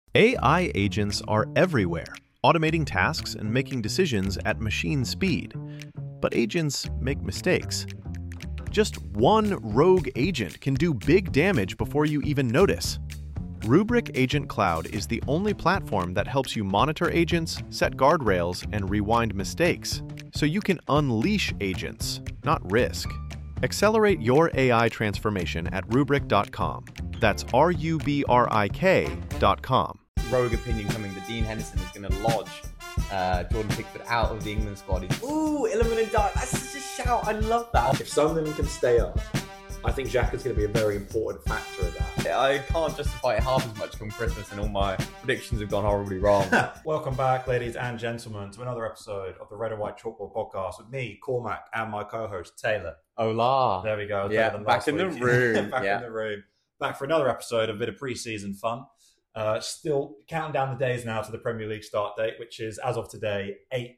AI agents are everywhere, automating tasks and making decisions at machine speed. But agents make mistakes. Just one rogue agent can do big damage before you even notice. Rubrik Agent Cloud is the only platform that helps you monitor agents, set guardrails, and rewind mistakes, so you can unleash agents, not risk. Accelerate your AI transformation at Rubrik.com. That's RUBRIK.com. Rogue opinion coming that Dean Henderson is going to lodge Jordan Pickford out of the England squad. Ooh, Illuminati, that's such a shout. I love that. If some of them can stay up, I think Xhaka's going to be a very important factor of that. I can't justify it half as much come Christmas, and all my predictions have gone horribly wrong. Welcome back, ladies and gentlemen, to another episode of the Red and White Chalkboard Podcast with me, Cormac, and my co-host, Taylor. Hola. There we go. Yeah, back in the room. Back in the room. Back for another episode, a bit of pre-season fun. Still counting down the days now to the Premier League start date, which is, as of today,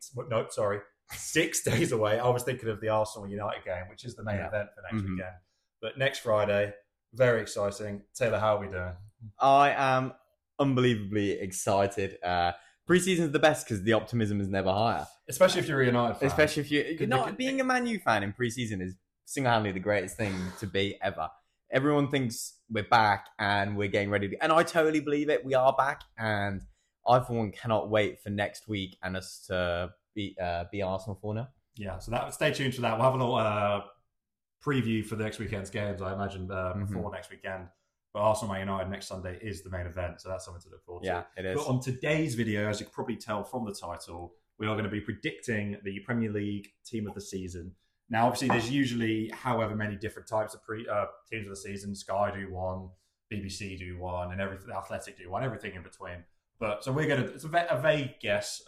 6 days away. I was thinking of the Arsenal United game, which is the main event for next weekend. But next Friday, very exciting. Taylor, how are we doing? I am unbelievably excited. Pre-season is the best because the optimism is never higher. Especially if you're a United fan. Especially if you're not being a Man U fan in pre-season is single-handedly the greatest thing to be ever. Everyone thinks we're back and we're getting ready and I totally believe it. We are back, and I, for one, cannot wait for next week and us to be Arsenal 4-0. Yeah, so stay tuned for that. We'll have a little preview for the next weekend's games, I imagine, before next weekend. But Arsenal Man United next Sunday is the main event, so that's something to look forward to. Yeah, it is. But on today's video, as you can probably tell from the title, we are going to be predicting the Premier League team of the season. Now, obviously, there's usually however many different types of teams of the season. Sky do one, BBC do one, and everything. Athletic do one, everything in between. But so it's a vague guess.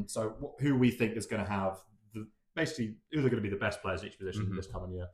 So who we think is going to have basically who are going to be the best players at each position this coming year.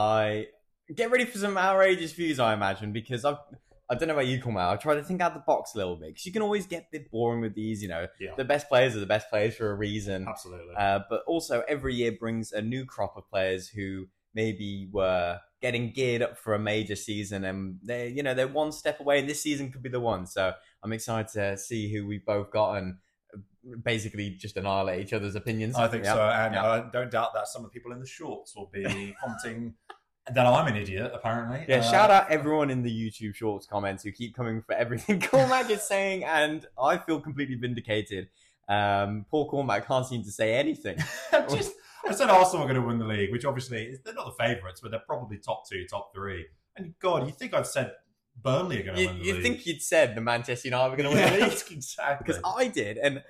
I get ready for some outrageous views, I imagine, because I don't know about you, Cormac. I try to think out the box a little bit because you can always get a bit boring with these. The best players are the best players for a reason. Absolutely. But also, every year brings a new crop of players who maybe were getting geared up for a major season, and they're one step away, and this season could be the one. So I'm excited to see who we both got and basically just annihilate each other's opinions. I think so, and I don't doubt that some of the people in the shorts will be commenting that I'm an idiot, apparently. Yeah, shout out everyone in the YouTube Shorts comments who keep coming for everything Cormac is saying, and I feel completely vindicated. Poor Cormac can't seem to say anything. I said Arsenal are going to win the league, which obviously, they're not the favourites, but they're probably top 2, top 3. And God, you think I'd said Burnley are going to win the league? You think you'd said the Manchester United were going to win the league? Exactly. Because I did, and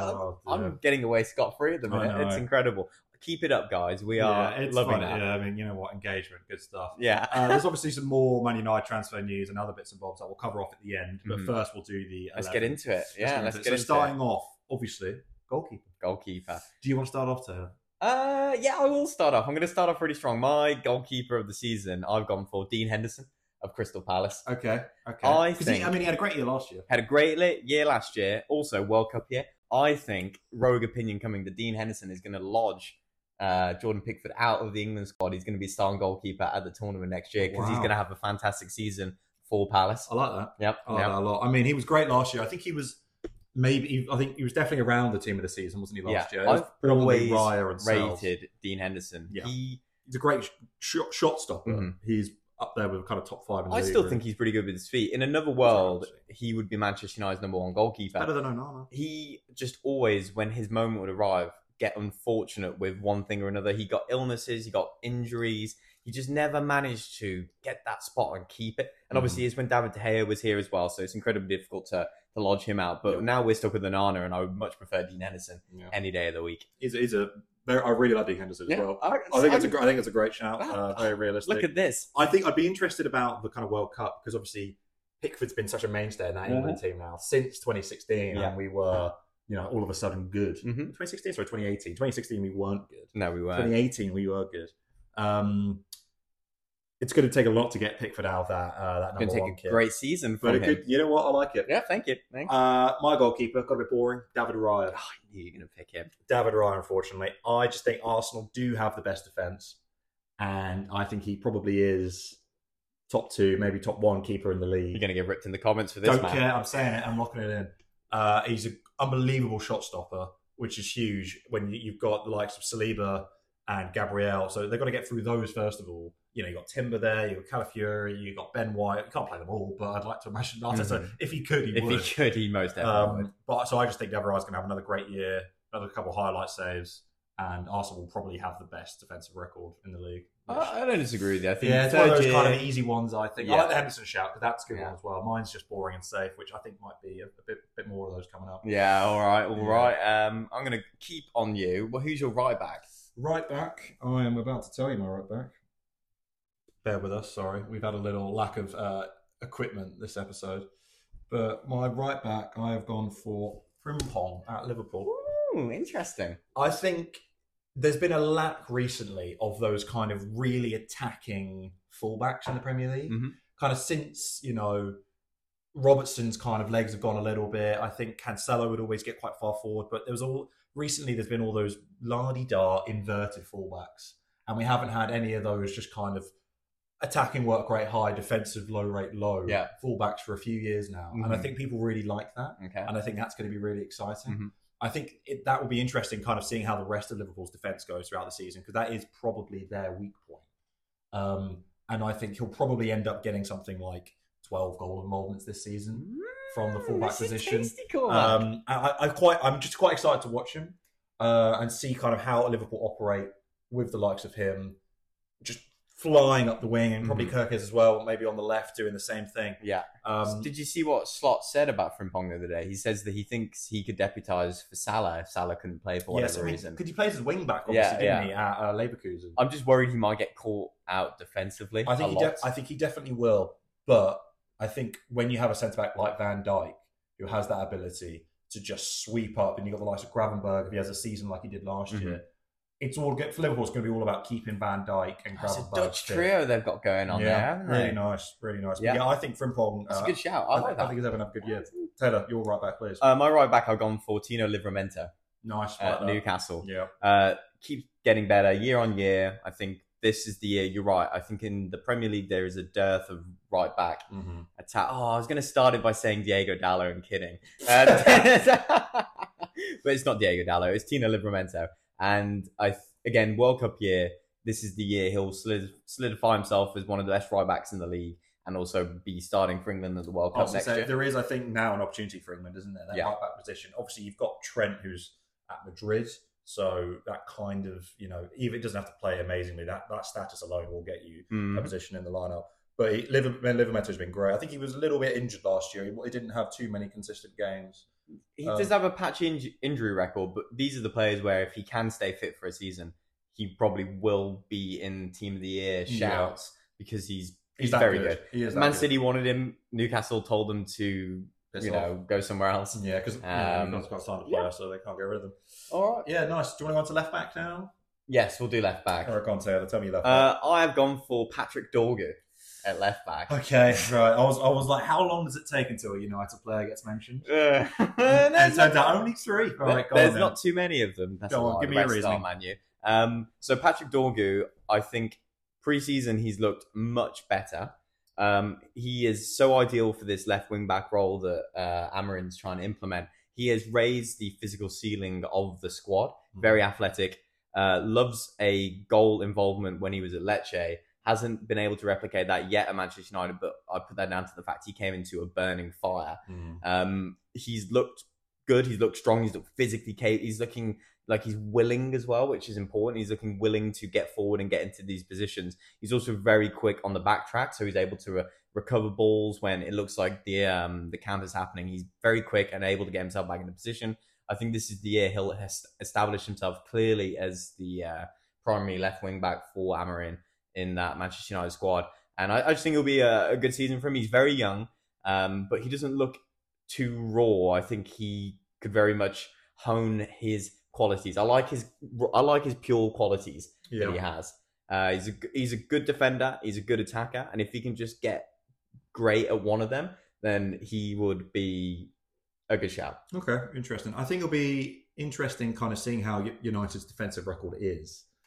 I'm getting away scot-free at the minute. It's incredible. Keep it up, guys. We are loving that. Yeah, I mean, you know what? Engagement, good stuff. Yeah. There's obviously some more Man United transfer news and other bits and bobs that we'll cover off at the end. But first, we'll do the 11. Let's get into it. Yeah, let's get into it. So starting off, obviously, goalkeeper. Do you want to start off, Taylor? Yeah, I will start off. I'm going to start off really strong. My goalkeeper of the season, I've gone for Dean Henderson of Crystal Palace. Okay. I think he had a great year last year. Had a great year last year. Also, World Cup year. I think, rogue opinion coming, that Dean Henderson is going to lodge Jordan Pickford out of the England squad. He's going to be starting goalkeeper at the tournament next year because he's going to have a fantastic season for Palace. I like that. Yep. I like that a lot. I mean, he was great last year. I think he was definitely around the team of the season, wasn't he, last year? I've always Raya and rated Dean Henderson. Yeah. He's a great shot stopper. He's up there with kind of top 5 in the league. I still think he's pretty good with his feet. In another world, he would be Manchester United's number 1 goalkeeper. Better than Onana. He just always, when his moment would arrive, get unfortunate with one thing or another. He got illnesses, he got injuries. He just never managed to get that spot and keep it. And obviously, it's when David De Gea was here as well, so it's incredibly difficult to lodge him out. But now we're stuck with Onana, and I would much prefer Dean Henderson any day of the week. I really like Dean Henderson as well. I think it's a great shout. Very realistic. Look at this. I think I'd be interested about the kind of World Cup because obviously Pickford's been such a mainstay in that England team now since 2016, and we were, all of a sudden good. 2016, sorry, 2018. 2016 we weren't good. No, we weren't. 2018 we were good. It's going to take a lot to get Pickford out of that number 1 It's going to take a great season for him. You know what? I like it. Yeah, thank you. Thanks. My goalkeeper, got a bit boring, David Raya. I knew you were going to pick him. David Raya, unfortunately. I just think Arsenal do have the best defence, and I think he probably is top 2, maybe top 1 keeper in the league. You're going to get ripped in the comments for this, Don't man. care. I'm saying it. I'm locking it in. He's an unbelievable shot stopper, which is huge when you've got the likes of Saliba and Gabriel. So they've got to get through those first of all. You know, you got Timber there, you got Calafiori, you got Ben White. You can't play them all, but I'd like to imagine Arteta, if he could, he would. If he could, he most definitely would. But so I just think Gabriel's going to have another great year, another couple of highlight saves, and Arsenal will probably have the best defensive record in the league. I don't disagree with you. I think Yeah, it's one of those year, kind of easy ones, I think. Yeah. I like the Henderson shout, because that's a good Yeah. one as well. Mine's just boring and safe, which I think might be a bit more of those coming up. Yeah, all right. I'm going to keep on you. Well, who's your right back? Right back, I am about to tell you my right back. Bear with us, sorry. We've had a little lack of equipment this episode. But my right back, I have gone for Frimpong at Liverpool. Ooh, interesting. I think there's been a lack recently of those kind of really attacking fullbacks in the Premier League. Mhm. Kind of since, Robertson's kind of legs have gone a little bit. I think Cancelo would always get quite far forward, but there's been all those la-di-da inverted fullbacks, and we haven't had any of those just kind of attacking work rate high, defensive low rate low fullbacks for a few years now. Mhm. And I think people really like that. Okay. And I think that's going to be really exciting. Mhm. I think that will be interesting, kind of seeing how the rest of Liverpool's defence goes throughout the season, because that is probably their weak point. And I think he'll probably end up getting something like 12 goal involvements this season from the fullback position. I'm just quite excited to watch him and see kind of how Liverpool operate with the likes of him, just flying up the wing, and probably Kirkes as well, maybe on the left doing the same thing. Yeah. Did you see what Slot said about Frimpong the other day? He says that he thinks he could deputise for Salah if Salah couldn't play for whatever reason. Because he plays as wing back, obviously, didn't he, at Leverkusen? I'm just worried he might get caught out defensively. I think he definitely will. But I think when you have a centre back like Van Dijk, who has that ability to just sweep up, and you've got the likes of Gravenberg, if he has a season like he did last year, it's all good for Liverpool. It's going to be all about keeping Van Dijk and It's a Gravenberg Dutch fit. trio they've got going on there, haven't they? Really nice, really nice. Yeah. Yeah, I think Frimpong. That's a good shout. I like I that. think he's having a good year. Taylor, you're right back, please. My right back, I've gone for Tino Livramento Nice. at Like that. Newcastle. Yeah. Keeps getting better year on year. I think this is the year. You're right. I think in the Premier League there is a dearth of right back attack. Oh, I was going to start it by saying Diego Dallo and kidding, but it's not Diego Dallo. It's Tino Livramento. And again, World Cup year. This is the year he'll solidify himself as one of the best right backs in the league, and also be starting for England at the World Cup next year. There is, I think, now an opportunity for England, isn't there? That right back position. Obviously, you've got Trent, who's at Madrid, so that kind of, even it doesn't have to play amazingly. That status alone will get you a position in the lineup. But Livermento's been great. I think he was a little bit injured last year. He didn't have too many consistent games. He does have a patchy injury record, but these are the players where if he can stay fit for a season, he probably will be in Team of the Year shouts because he's very good. He is Man good. City wanted him. Newcastle told them to go somewhere else. Yeah, because Newcastle's got signed a player, so they can't get rid of them. All right. Yeah, nice. Do you want to go on to left back now? Yes, we'll do left back. All right, go on, Taylor. Tell me your left back. I have gone for Patrick Dorgu at left back. Okay, right. I was like, how long does it take until a United player gets mentioned? And it turns out only 3. All right, There's not too many of them. That's Go on, why give the me a rest reasoning. are Man U. So Patrick Dorgu, I think pre-season he's looked much better. He is so ideal for this left wing back role that Amorim's trying to implement. He has raised the physical ceiling of the squad. Very athletic. Loves a goal involvement when he was at Lecce. Hasn't been able to replicate that yet at Manchester United, but I put that down to the fact he came into a burning fire. He's looked good. He's looked strong. He's looked physically capable. He's looking like he's willing as well, which is important. He's looking willing to get forward and get into these positions. He's also very quick on the backtrack, so he's able to recover balls when it looks like the counter's happening. He's very quick and able to get himself back into position. I think this is the year he'll establish himself clearly as the primary left wing back for Amorim in that Manchester United squad. And I just think it'll be a good season for him. He's very young, but he doesn't look too raw. I think he could very much hone his qualities. I like his pure qualities that he has. He's a good defender. He's a good attacker. And if he can just get great at one of them, then he would be a good shout. Okay, interesting. I think it'll be interesting kind of seeing how United's defensive record is.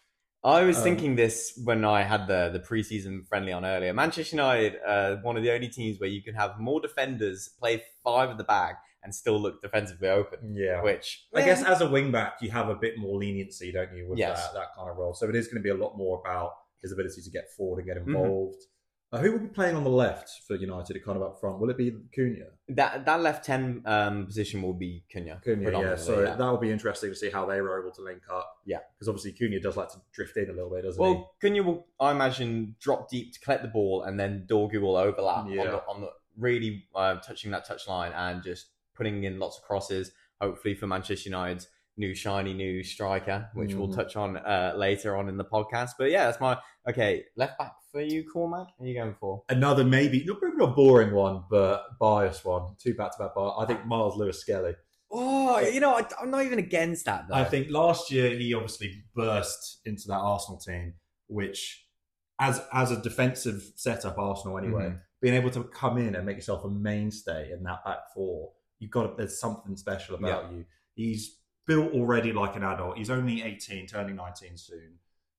I was thinking this when I had the preseason friendly on earlier. Manchester United, one of the only teams where you can have more defenders play 5 at the back and still look defensively open. Yeah. Which I guess as a wing back, you have a bit more leniency, don't you, with Yes. that kind of role. So it is going to be a lot more about his ability to get forward and get involved. Who will be playing on the left for United, kind of up front? Will it be Cunha? that left 10 position will be Cunha. Cunha, yeah. predominantly, So that will be interesting to see how they were able to link up. Yeah. Because obviously Cunha does like to drift in a little bit, doesn't he? Well, Cunha will, I imagine, drop deep to collect the ball, and then Dorgu will overlap on the really touching that touch line and just putting in lots of crosses, hopefully for Manchester United's new shiny new striker, which we'll touch on later on in the podcast. But yeah, that's my left back for you, Cormac. What are you going for? Another maybe not a boring one, but biased one. 2 back-to-back bias. I think Miles Lewis-Skelly. Oh, I'm not even against that, though. I think last year he obviously burst into that Arsenal team, which, as a defensive setup, Arsenal anyway, being able to come in and make yourself a mainstay in that back four, there's something special about you. He's built already like an adult. He's only 18, turning 19 soon.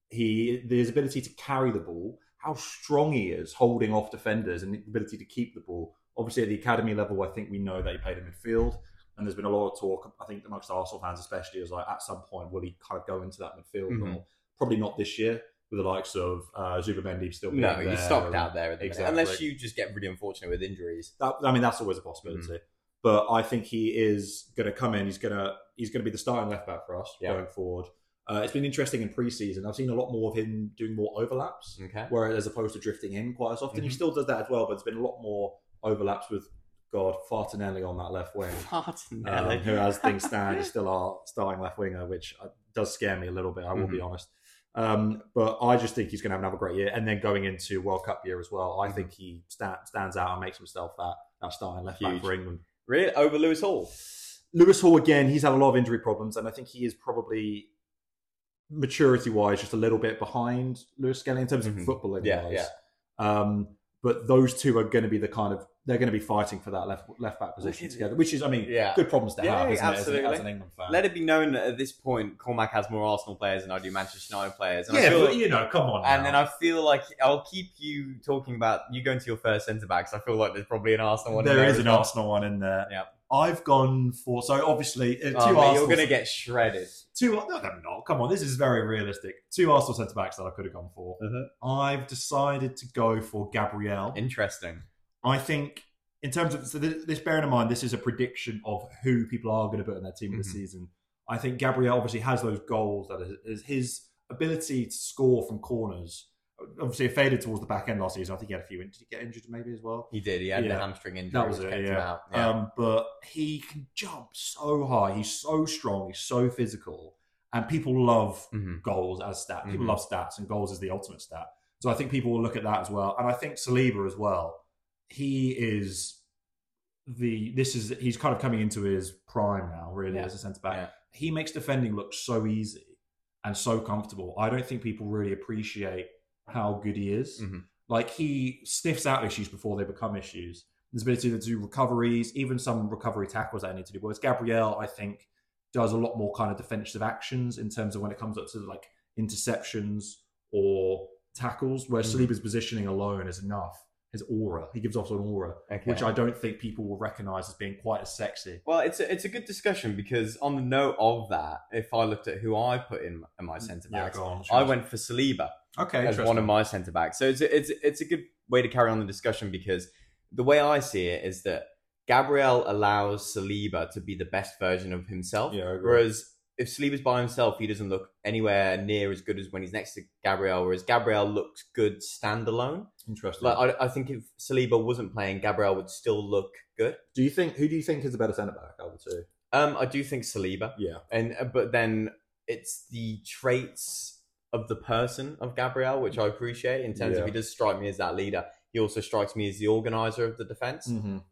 His ability to carry the ball, how strong he is holding off defenders, and the ability to keep the ball. Obviously, at the academy level, I think we know that he played in midfield, and there's been a lot of talk, I think amongst Arsenal fans especially, is like at some point will he kind of go into that midfield role? Probably not this year, with the likes of Zubimendi still being there. No, you're stocked out there at the minute, Exactly. unless you just get really unfortunate with injuries. That's always a possibility. But I think he is going to come in. He's going to be the starting left back for us going forward. It's been interesting in pre-season. I've seen a lot more of him doing more overlaps, whereas as opposed to drifting in quite as often. He still does that as well, but it's been a lot more overlaps with Fartinelli on that left wing. Fartinelli, who, as things stand, is still our starting left winger, which does scare me a little bit. I will be honest. But I just think he's going to have another great year, and then going into World Cup year as well, I think he stands out and makes himself that starting left back for England. Really? Over Lewis Hall? Lewis Hall, again, he's had a lot of injury problems, and I think he is probably, maturity-wise, just a little bit behind Lewis-Skelly in terms of footballing-wise. But those two are going to be they're going to be fighting for that left back position together, which is, good problems to have, isn't absolutely. it, as an England fan? Let it be known that at this point, Cormac has more Arsenal players than I do Manchester United players. And come on now. And then I feel like I'll keep you talking about you going to your first centre-backs. I feel like there's probably an Arsenal one in there. There is an Arsenal one in there. Yeah. I've gone for, so obviously, two Arsenal. You're going to get shredded. No, I'm not. Come on, this is very realistic. 2 Arsenal centre-backs that I could have gone for. I've decided to go for Gabriel. Interesting. I think, in terms of, so this, bearing in mind, this is a prediction of who people are going to put in their team this season. I think Gabriel obviously has those goals, that is his ability to score from corners. Obviously, it faded towards the back end last season. I think he had a few. Did he get injured maybe as well? He did. He had the hamstring injury. That was it, him out. But he can jump so high. He's so strong. He's so physical. And people love goals as stats. People love stats, and goals is the ultimate stat. So I think people will look at that as well. And I think Saliba as well. He's kind of coming into his prime now, really, as a centre-back. Yeah. He makes defending look so easy and so comfortable. I don't think people really appreciate how good he is. Like, he sniffs out issues before they become issues. His ability to do recoveries, even some recovery tackles that I need to do. Whereas Gabriel, I think, does a lot more kind of defensive actions in terms of when it comes up to like interceptions or tackles, where Saliba's positioning alone is enough. His aura, he gives off an aura, which I don't think people will recognise as being quite as sexy. Well, it's a good discussion, because on the note of that, if I looked at who I put in my centre backs, I went for Saliba as one of my centre backs. So it's a good way to carry on the discussion, because the way I see it is that Gabriel allows Saliba to be the best version of himself, whereas if Saliba's by himself, he doesn't look anywhere near as good as when he's next to Gabriel, whereas Gabriel looks good standalone. Interesting. Like, I think if Saliba wasn't playing, Gabriel would still look good. Who do you think is the better centre-back out of the two? I do think Saliba. Yeah. But then it's the traits of the person of Gabriel, which I appreciate, in terms of he does strike me as that leader. He also strikes me as the organiser of the defence.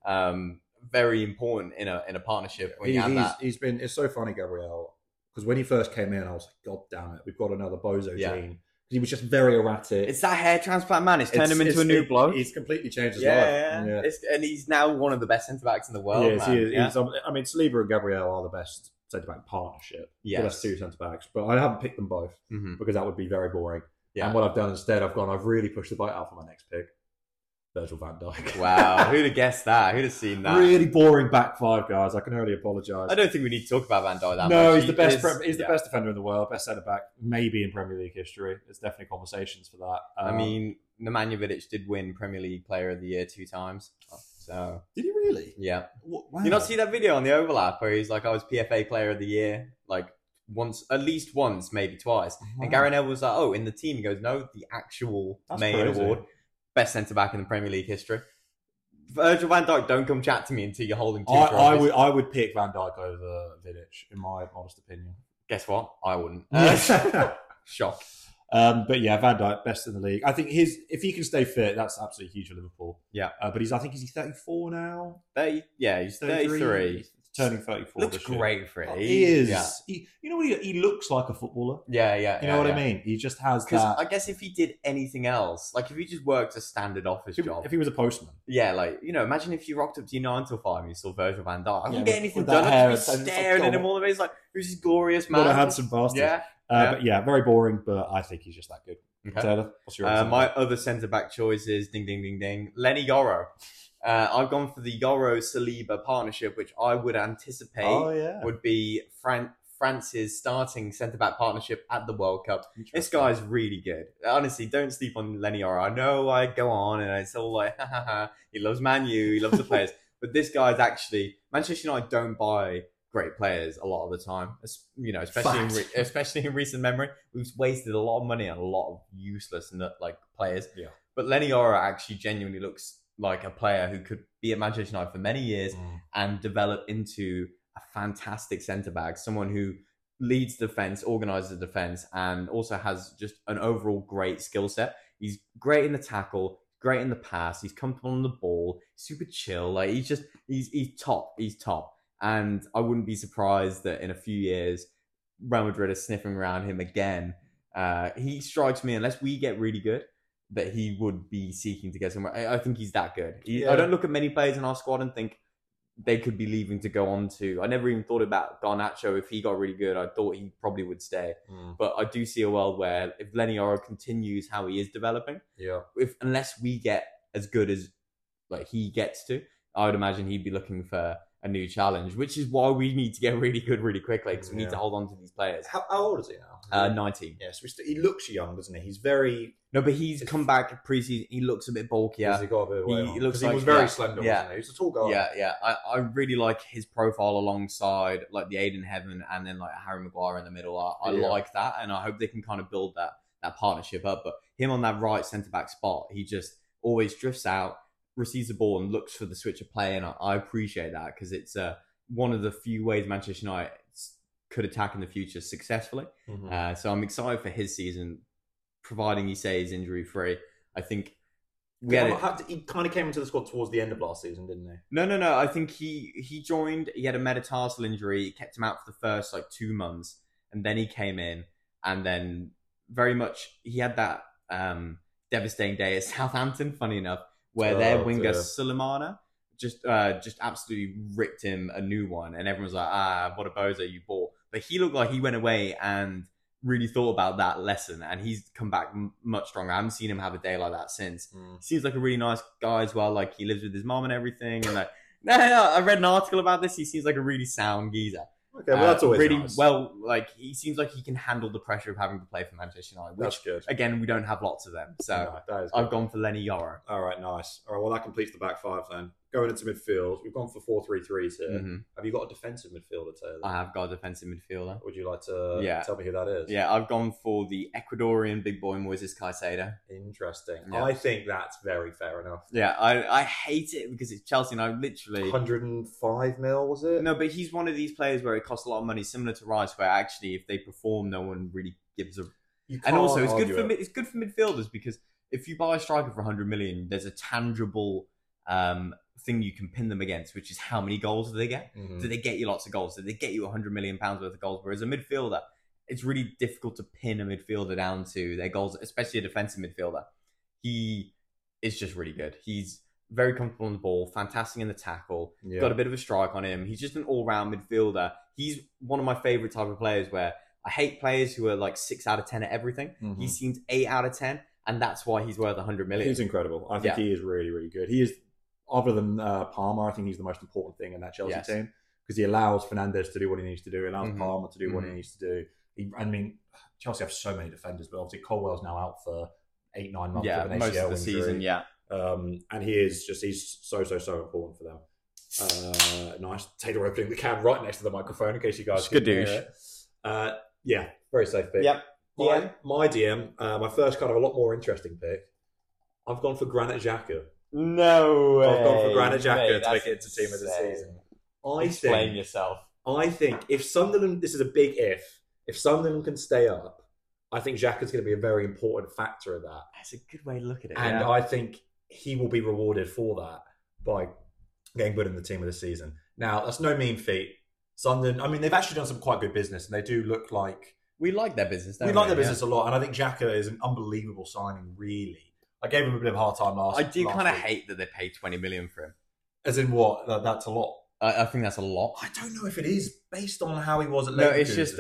Very important in a partnership. When it's so funny, Gabriel, because when he first came in, I was like, God damn it, we've got another bozo gene. He was just very erratic. It's that hair transplant man. It's turned him into a new bloke. He's completely changed his life. Yeah. And he's now one of the best centre-backs in the world. He is. I mean, Saliba and Gabriel are the best centre-back partnership. Yes. That's two centre-backs. But I haven't picked them both because that would be very boring. Yeah. And what I've done instead, I've really pushed the bite out for my next pick. Virgil van Dijk. Wow, who'd have guessed that? Who'd have seen that? Really boring back five, guys. I can only apologise. I don't think we need to talk about Van Dijk that much. No, he's the best. He's the best defender in the world, best centre back, maybe in Premier League history. There's definitely conversations for that. I mean, Nemanja Vidic did win Premier League Player of the Year 2 times. So did he really? Yeah. Wow. You not see that video on the overlap where he's like, "I was PFA Player of the Year," like once, at least once, maybe twice. Wow. And Gary Neville was like, "Oh, in the team." He goes, "No, the actual main award, best centre back in the Premier League history." Virgil van Dijk, don't come chat to me until you're holding two trophies. I would pick Van Dijk over Vidic, in my modest opinion. Guess what? I wouldn't. Shock. But yeah, Van Dijk, best in the league. I think if he can stay fit, that's absolutely huge for Liverpool. Yeah. But is he 34 now? 30, yeah, he's 33. He's turning 34. Looks great for it. He is. Yeah. You know what? He looks like a footballer. Yeah. You know what I mean? He just has Because that. I guess if he did anything else, like if he just worked a standard office job. If he was a postman. Yeah, like, imagine if you rocked up to your 9 till 5 and you saw Virgil van Dijk. I couldn't get anything with that done. hair, I'd just be staring at him all the way. He's like, who's this glorious man? What a handsome bastard. Yeah. But yeah, very boring, but I think he's just that good. Okay. Taylor, what's your my other centre-back choice is ding, ding, ding, ding. Lenny Yoro. I've gone for the Yoro-Saliba partnership, which I would anticipate would be France's starting centre-back partnership at the World Cup. This guy's really good. Honestly, don't sleep on Lenny Yoro. I know I go on and it's all like, he loves Man U, he loves the players. But this guy's actually... Manchester United don't buy great players a lot of the time, especially in recent memory. We've wasted a lot of money on a lot of useless players. Yeah. But Lenny Yoro actually genuinely looks like a player who could be at Manchester United for many years and develop into a fantastic centre-back, someone who leads defence, organises the defence, and also has just an overall great skill set. He's great in the tackle, great in the pass, he's comfortable on the ball, super chill. Like he's top. He's top. And I wouldn't be surprised that in a few years, Real Madrid are sniffing around him again. He strikes me, unless we get really good, that he would be seeking to get somewhere. I think he's that good. I don't look at many players in our squad and think they could be leaving to go on to... I never even thought about Garnacho. If he got really good, I thought he probably would stay. But I do see a world where if Lenny Yoro continues how he is developing, unless we get as good as he gets to, I would imagine he'd be looking for a new challenge, which is why we need to get really good really quickly, because we need to hold on to these players. How old is he now? 19. Yes, he looks young, doesn't he? He's very... No, but he's come back pre-season. He looks a bit bulkier. Has he got a bit of weight on? He looks like... He was very slender, wasn't he? He was a tall guy. Yeah. I really like his profile alongside the Aiden Heaven and then Harry Maguire in the middle. I like that, and I hope they can kind of build that partnership up. But him on that right centre-back spot, he just always drifts out, receives the ball and looks for the switch of play, and I appreciate that because it's one of the few ways Manchester United could attack in the future successfully. So I'm excited for his season, providing he stays injury free. I think he kind of came into the squad towards the end of last season, didn't he? No. I think he joined. He had a metatarsal injury. It kept him out for the first 2 months, and then he came in, and then very much he had that devastating day at Southampton. Funny enough, where their winger Sulemana just absolutely ripped him a new one, and everyone was like, what a bozo you bought. But he looked like he went away and really thought about that lesson, and he's come back much stronger. I haven't seen him have a day like that since. He seems like a really nice guy as well. He lives with his mom and everything, and no, I read an article about this. He seems like a really sound geezer. Okay, well, that's always really nice. Well. He seems like he can handle the pressure of having to play for Manchester United. Which, that's good. Again, we don't have lots of them, so I've gone for Lenny Yoro. All right, nice. All right, well, that completes the back five then. Going into midfield, we've gone for 4-3-3s here. Have you got a defensive midfielder, Taylor? I have got a defensive midfielder. Would you like to tell me who that is? Yeah, I've gone for the Ecuadorian big boy Moises Caicedo. Interesting. Yeah. I think that's very fair enough. Yeah, I hate it because it's Chelsea and I literally... 105 mil, was it? No, but he's one of these players where it costs a lot of money, similar to Rice, where actually if they perform, no one really gives a... And also, it's good for midfielders because if you buy a striker for 100 million, there's a tangible... thing you can pin them against, which is how many goals do they get? Do they get you lots of goals? Do they get you £100 million worth of goals? Whereas a midfielder, it's really difficult to pin a midfielder down to their goals, especially a defensive midfielder. He is just really good. He's very comfortable on the ball, fantastic in the tackle, got a bit of a strike on him. He's just an all-round midfielder. He's one of my favourite type of players where I hate players who are like 6 out of 10 at everything. He seems 8 out of 10, and that's why he's worth 100 million. He's incredible. I think he is really, really good. He is, other than Palmer, I think he's the most important thing in that Chelsea team, because he allows Fernandes to do what he needs to do, allows Palmer to do what he needs to do. I mean, Chelsea have so many defenders, but obviously Colwell's now out for 8-9 months with an ACL most of the injury. season, and he's so important for them. Nice. Taylor opening the can right next to the microphone in case you guys can hear it. Very safe pick. Yep. My DM, my first kind of a lot more interesting pick. I've gone for Granit Xhaka. No way. I've gone for Granit Xhaka to make it into team of the season. Explain yourself. I think if Sunderland, this is a big if Sunderland can stay up, I think Xhaka's going to be a very important factor of that. That's a good way to look at it. And I think he will be rewarded for that by getting put in the team of the season. Now, that's no mean feat. Sunderland, I mean, they've actually done some quite good business, and they do look like... We like their business, don't we? We like their business a lot, and I think Xhaka is an unbelievable signing, really. I gave him a bit of a hard time last I do kind of week. hate that they paid 20 million for him. As in what? That's a lot. I think that's a lot. I don't know if it is, based on how he was at Leverkusen. No, it's just...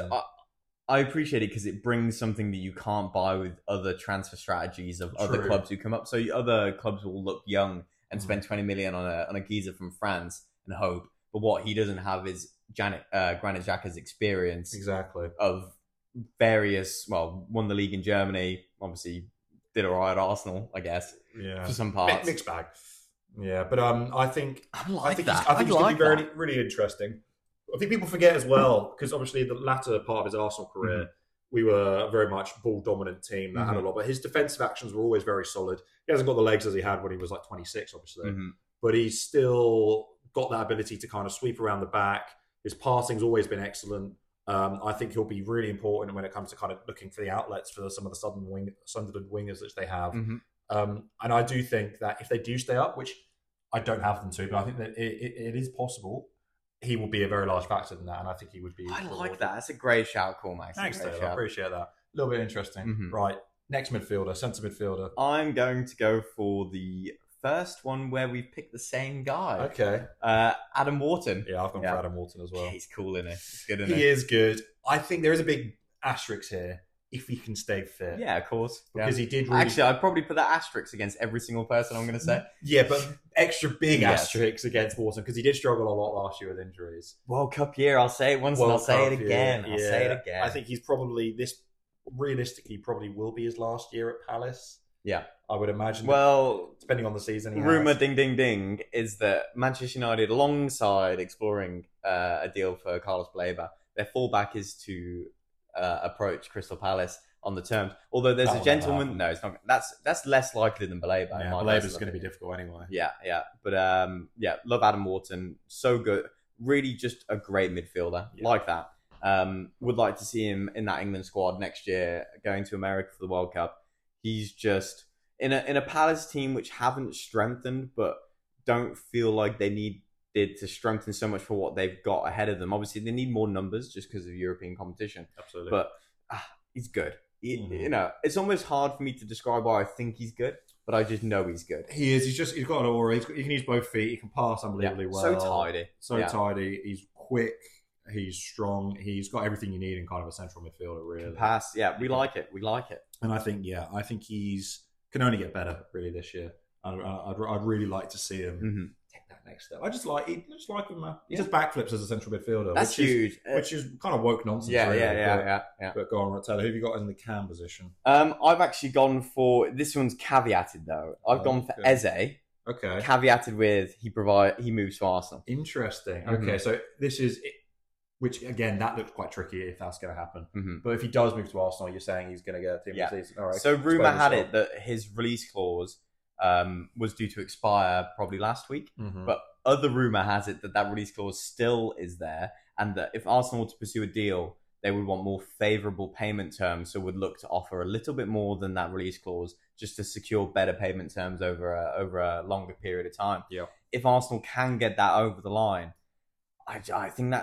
I appreciate it because it brings something that you can't buy with other transfer strategies of other clubs who come up. So other clubs will look young and spend 20 million on a geezer from France and hope. But what he doesn't have is Granit Xhaka's experience. Exactly. Of various, won the league in Germany, obviously did all right at Arsenal, I guess, for some parts. Mixed bag. Yeah, but I think I think he's going to be very, really interesting. I think people forget as well, because obviously the latter part of his Arsenal career, we were a very much ball-dominant team that had a lot, but his defensive actions were always very solid. He hasn't got the legs as he had when he was like 26, obviously, but he's still got that ability to kind of sweep around the back. His passing's always been excellent. I think he'll be really important when it comes to kind of looking for the outlets for some of the Sunderland wingers that they have. And I do think that if they do stay up, which I don't have them to, but I think that it is possible, he will be a very large factor in that, and I think he would be... I like that. That's a great shout call, Max. Thanks, Taylor. I appreciate that. A little bit interesting. Right, next midfielder, centre midfielder. I'm going to go for the first one where we picked the same guy. Okay. Adam Wharton. Yeah, I've gone for Adam Wharton as well. He's cool, isn't he? He's good, isn't he is good. I think there is a big asterisk here if he can stay fit. Yeah, of course. Because he did really... Actually, I'd probably put that asterisk against every single person I'm going to say. Yeah, but extra big asterisks against Wharton because he did struggle a lot last year with injuries. World Cup year, I'll say it once and I'll say it again. I'll say it again. I think he's probably, realistically, probably will be his last year at Palace. Yeah. I would imagine. Well, depending on the season. Rumour ding ding ding is that Manchester United, alongside exploring a deal for Carlos Baleba, their fallback is to approach Crystal Palace on the terms. Although there's a gentleman, no, it's not. That's less likely than Baleba. Yeah, Baleba's going to be difficult anyway. Yeah. But love Adam Wharton. So good. Really, just a great midfielder like that. Would like to see him in that England squad next year, going to America for the World Cup. He's just in a Palace team which haven't strengthened, but don't feel like they needed to strengthen so much for what they've got ahead of them. Obviously, they need more numbers just because of European competition. Absolutely, but he's good. You know, it's almost hard for me to describe why I think he's good, but I just know he's good. He is. He's got an aura. He can use both feet. He can pass unbelievably well. So tidy. He's quick. He's strong. He's got everything you need in kind of a central midfielder, really. Can pass. Yeah, we like it. And I think he's can only get better really this year. I'd really like to see him take that next step. I just like him. He just backflips as a central midfielder. That's huge. Which is kind of woke nonsense. Yeah. But go on, Taylor. Who have you got in the cam position? I've actually gone for this one's caveated though. I've gone for Eze. Okay. Caveated with he moves to Arsenal. Interesting. Okay, so this is. Which, again, that looks quite tricky if that's going to happen. But if he does move to Arsenal, you're saying he's going to get a team this season. All right. So rumour had it that his release clause was due to expire probably last week. But other rumour has it that release clause still is there, and that if Arsenal were to pursue a deal, they would want more favourable payment terms, so would look to offer a little bit more than that release clause just to secure better payment terms over a longer period of time. Yeah. If Arsenal can get that over the line, I think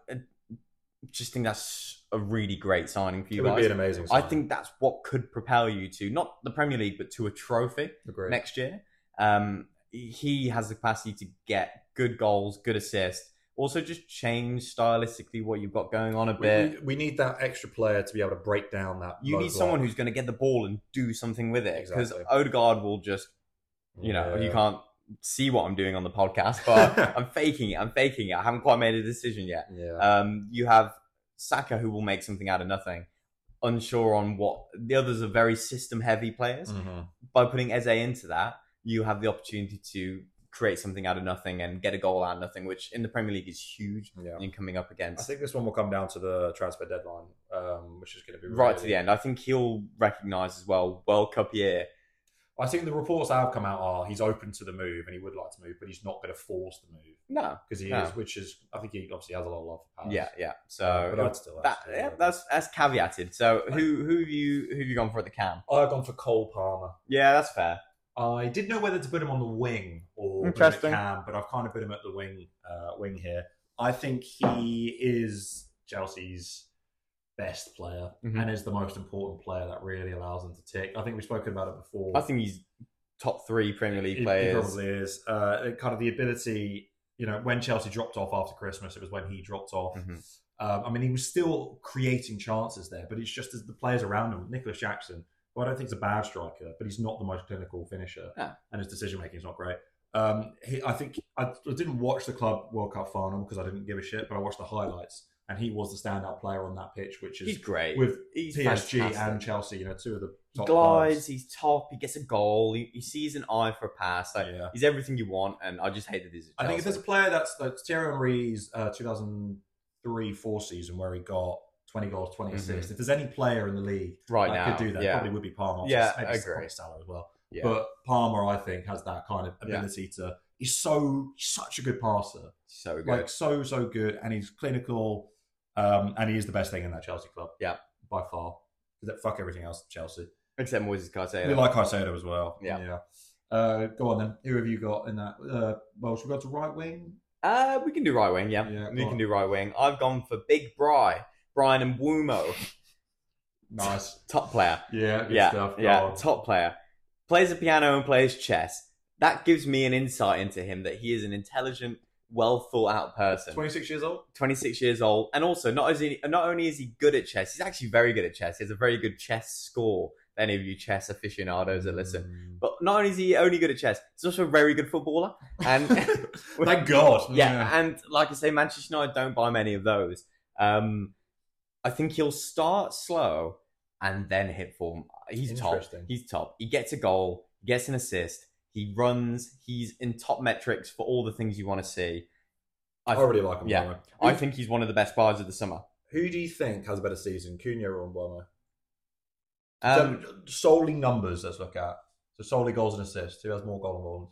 that's a really great signing for you guys. It would be an amazing signing. I think that's what could propel you to, not the Premier League, but to a trophy next year. he has the capacity to get good goals, good assists. Also, just change stylistically what you've got going on a bit. We need that extra player to be able to break down that. You need someone who's going to get the ball and do something with it. Because Exactly. Odegaard will just, you can't see what I'm doing on the podcast, but I'm faking it. I haven't quite made a decision yet. Yeah. You have Saka, who will make something out of nothing. Unsure on what the others are, very system heavy players. Mm-hmm. By putting Eze into that, you have the opportunity to create something out of nothing and get a goal out of nothing, which in the Premier League is huge. Yeah. In coming up against. I think this one will come down to the transfer deadline, which is going to be right to the end. I think he'll recognise as well, World Cup year. I think the reports that have come out are he's open to the move and he would like to move, but he's not going to force the move No, because he No. is, which is I think he obviously has a lot of love for Palace. yeah. So but I'd still that's caveated. So who have you gone for at the cam? I've gone for Cole Palmer. Yeah, that's fair. I didn't know whether to put him on the wing or put him Interesting. at cam, but I've kind of put him at the wing here. I think he is Chelsea's best player and is the most important player that really allows them to tick. I think we've spoken about it before. I think he's top 3 Premier League He players. probably is. Kind of the ability, when Chelsea dropped off after Christmas, it was when he dropped off. I mean, he was still creating chances there, but it's just as the players around him, Nicholas Jackson, who I don't think is a bad striker, but he's not the most clinical finisher, and his decision making is not great. I think I didn't watch the club World Cup final because I didn't give a shit, but I watched the highlights, and he was the standout player on that pitch, which is He's great. with He's PSG fantastic. and Chelsea, two of the He top glides, clubs. he's top, he gets a goal, he sees an eye for a pass. Like, Yeah. he's everything you want, and I just hated his. I think if there's a player that's like Thierry Henry's 2003-04 season where he got 20 goals, 20 assists, if there's any player in the league Right that now, could do that, yeah. probably would be Palmer. Yeah, Maybe I agree. probably Salah as well. Yeah. But Palmer, I think, has that kind of ability to. He's such a good passer, so good. like so good, and he's clinical, and he is the best thing in that Chelsea club. Yeah, by far. Because fuck everything else at Chelsea. Except Moises Caicedo. We like Caicedo as well. Yeah. Go on then. Who have you got in that? Well, should we go to right wing? We can do right wing, yeah. We can do right wing. I've gone for Big Brian Mbeumo. Nice. Top player. Yeah, good Yeah, stuff. Go yeah, on. top player. Plays the piano and plays chess. That gives me an insight into him that he is an intelligent, well thought out person. 26 years old? 26 years old. And also, not only is he good at chess, he's actually very good at chess. He has a very good chess score. Any of you chess aficionados that listen. But not only is he only good at chess, he's also a very good footballer. And Thank God. yeah, and like I say, Manchester United don't buy many of those. I think he'll start slow and then hit form. He's top. Interesting. He's top. He gets a goal, he gets an assist, he runs, he's in top metrics for all the things you want to see. I really like him. Yeah, I think he's one of the best buyers of the summer. Who do you think has a better season, Cunha or Mbeumo? Um, Solely numbers, let's look at. So solely goals and assists. Who has more goal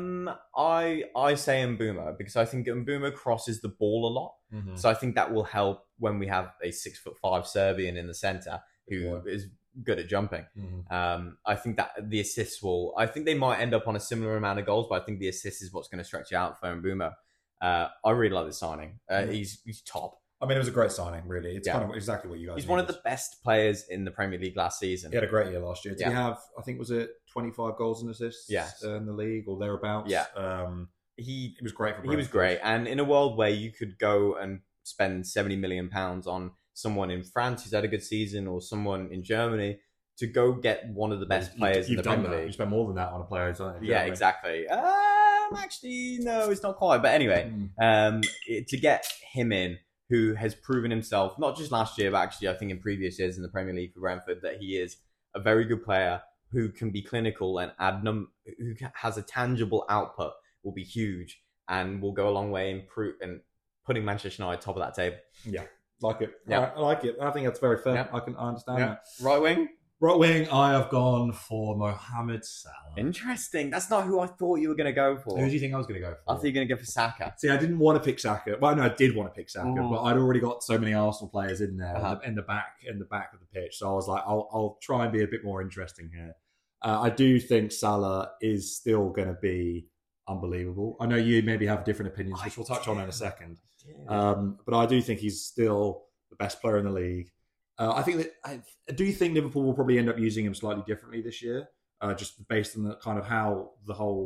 I say Mbeumo because I think Mbeumo crosses the ball a lot. involved? So I think that will help when we have a 6'5" Serbian in the centre who is good at jumping. I think that the assists will. I think they might end up on a similar amount of goals, but I think the assist is what's going to stretch you out for Mbeumo. I really like this signing. He's top. I mean, it was a great signing, really. It's Yeah. kind of exactly what you guys He's needed. one of the best players in the Premier League last season. He had a great year last year. Did Yeah. he have, I think, was it 25 goals and assists Yes. in the league or thereabouts? Yeah. He was great for He was Brentford. great, and in a world where you could go and spend £70 million on someone in France who's had a good season or someone in Germany to go get one of the best players in You've the done Premier that. League. You spent more than that on a player, don't you? Yeah, exactly. Actually, no, it's not quite. But anyway, to get him in, who has proven himself, not just last year, but actually I think in previous years in the Premier League for Brentford, that he is a very good player who can be clinical and who has a tangible output, will be huge and will go a long way in putting Manchester United top of that table. Yeah, like it. Yeah. I like it. I think that's very fair. Yeah. I understand Yeah. that. Right wing? Right wing, I have gone for Mohamed Salah. Interesting. That's not who I thought you were going to go for. Who do you think I was going to go I for? thought you were going to go for Saka. See, I didn't want to pick Saka. Well, no, I did want to pick Saka, Mm. but I'd already got so many Arsenal players in there Uh-huh. in the back of the pitch. So I was like, I'll try and be a bit more interesting here. I do think Salah is still going to be unbelievable. I know you maybe have different opinions, which we'll touch on in a second. But I do think he's still the best player in the league. I do think Liverpool will probably end up using him slightly differently this year, just based on the kind of how the whole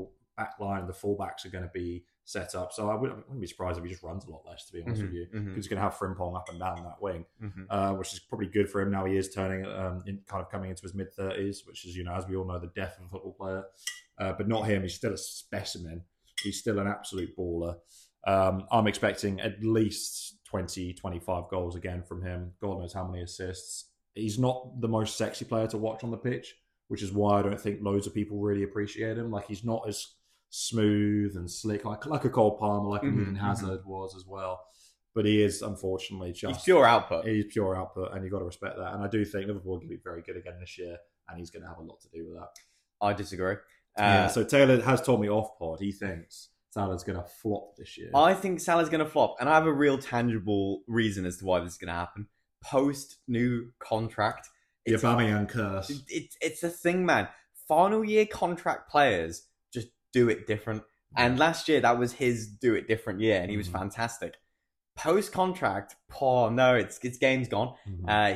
back line, the fullbacks are going to be set up. So I wouldn't be surprised if he just runs a lot less, to be honest with you. Because he's going to have Frimpong up and down that wing, which is probably good for him. Now he is turning, kind of coming into his mid-30s, which is, as we all know, the death of a football player. But not him. He's still a specimen. He's still an absolute baller. I'm expecting at least 20, 25 goals again from him. God knows how many assists. He's not the most sexy player to watch on the pitch, which is why I don't think loads of people really appreciate him. Like, he's not as smooth and slick, like a Cole Palmer, like a Eden Hazard was as well. But he is, unfortunately, just... He's pure output. He's pure output, and you've got to respect that. And I do think Liverpool will be very good again this year, and he's going to have a lot to do with that. I disagree. So Taylor has told me off pod, he thinks Salah's going to flop this year. I think Salah's going to flop, and I have a real tangible reason as to why this is going to happen. Post new contract, The Aubameyang curse. It's a thing, man. Final year contract players just do it different. And last year, that was his do it different year, and he was fantastic. Post contract, it's game's gone. I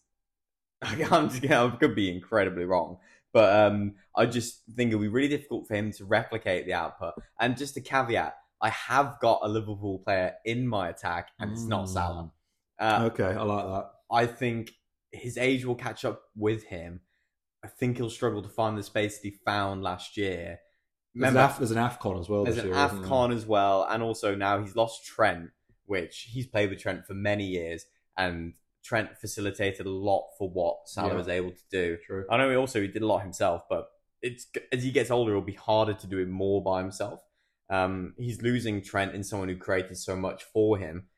could be incredibly wrong, but I just think it'll be really difficult for him to replicate the output. And just a caveat, I have got a Liverpool player in my attack, and it's not Salah. Okay, I like that. I think his age will catch up with him. I think he'll struggle to find the space that he found last year. There's an AFCON as well. There's an AFCON as well. And also now he's lost Trent, which he's played with Trent for many years. And Trent facilitated a lot for what Salah was able to do. True. I know he did a lot himself, but as he gets older, it'll be harder to do it more by himself. He's losing Trent in someone who created so much for him.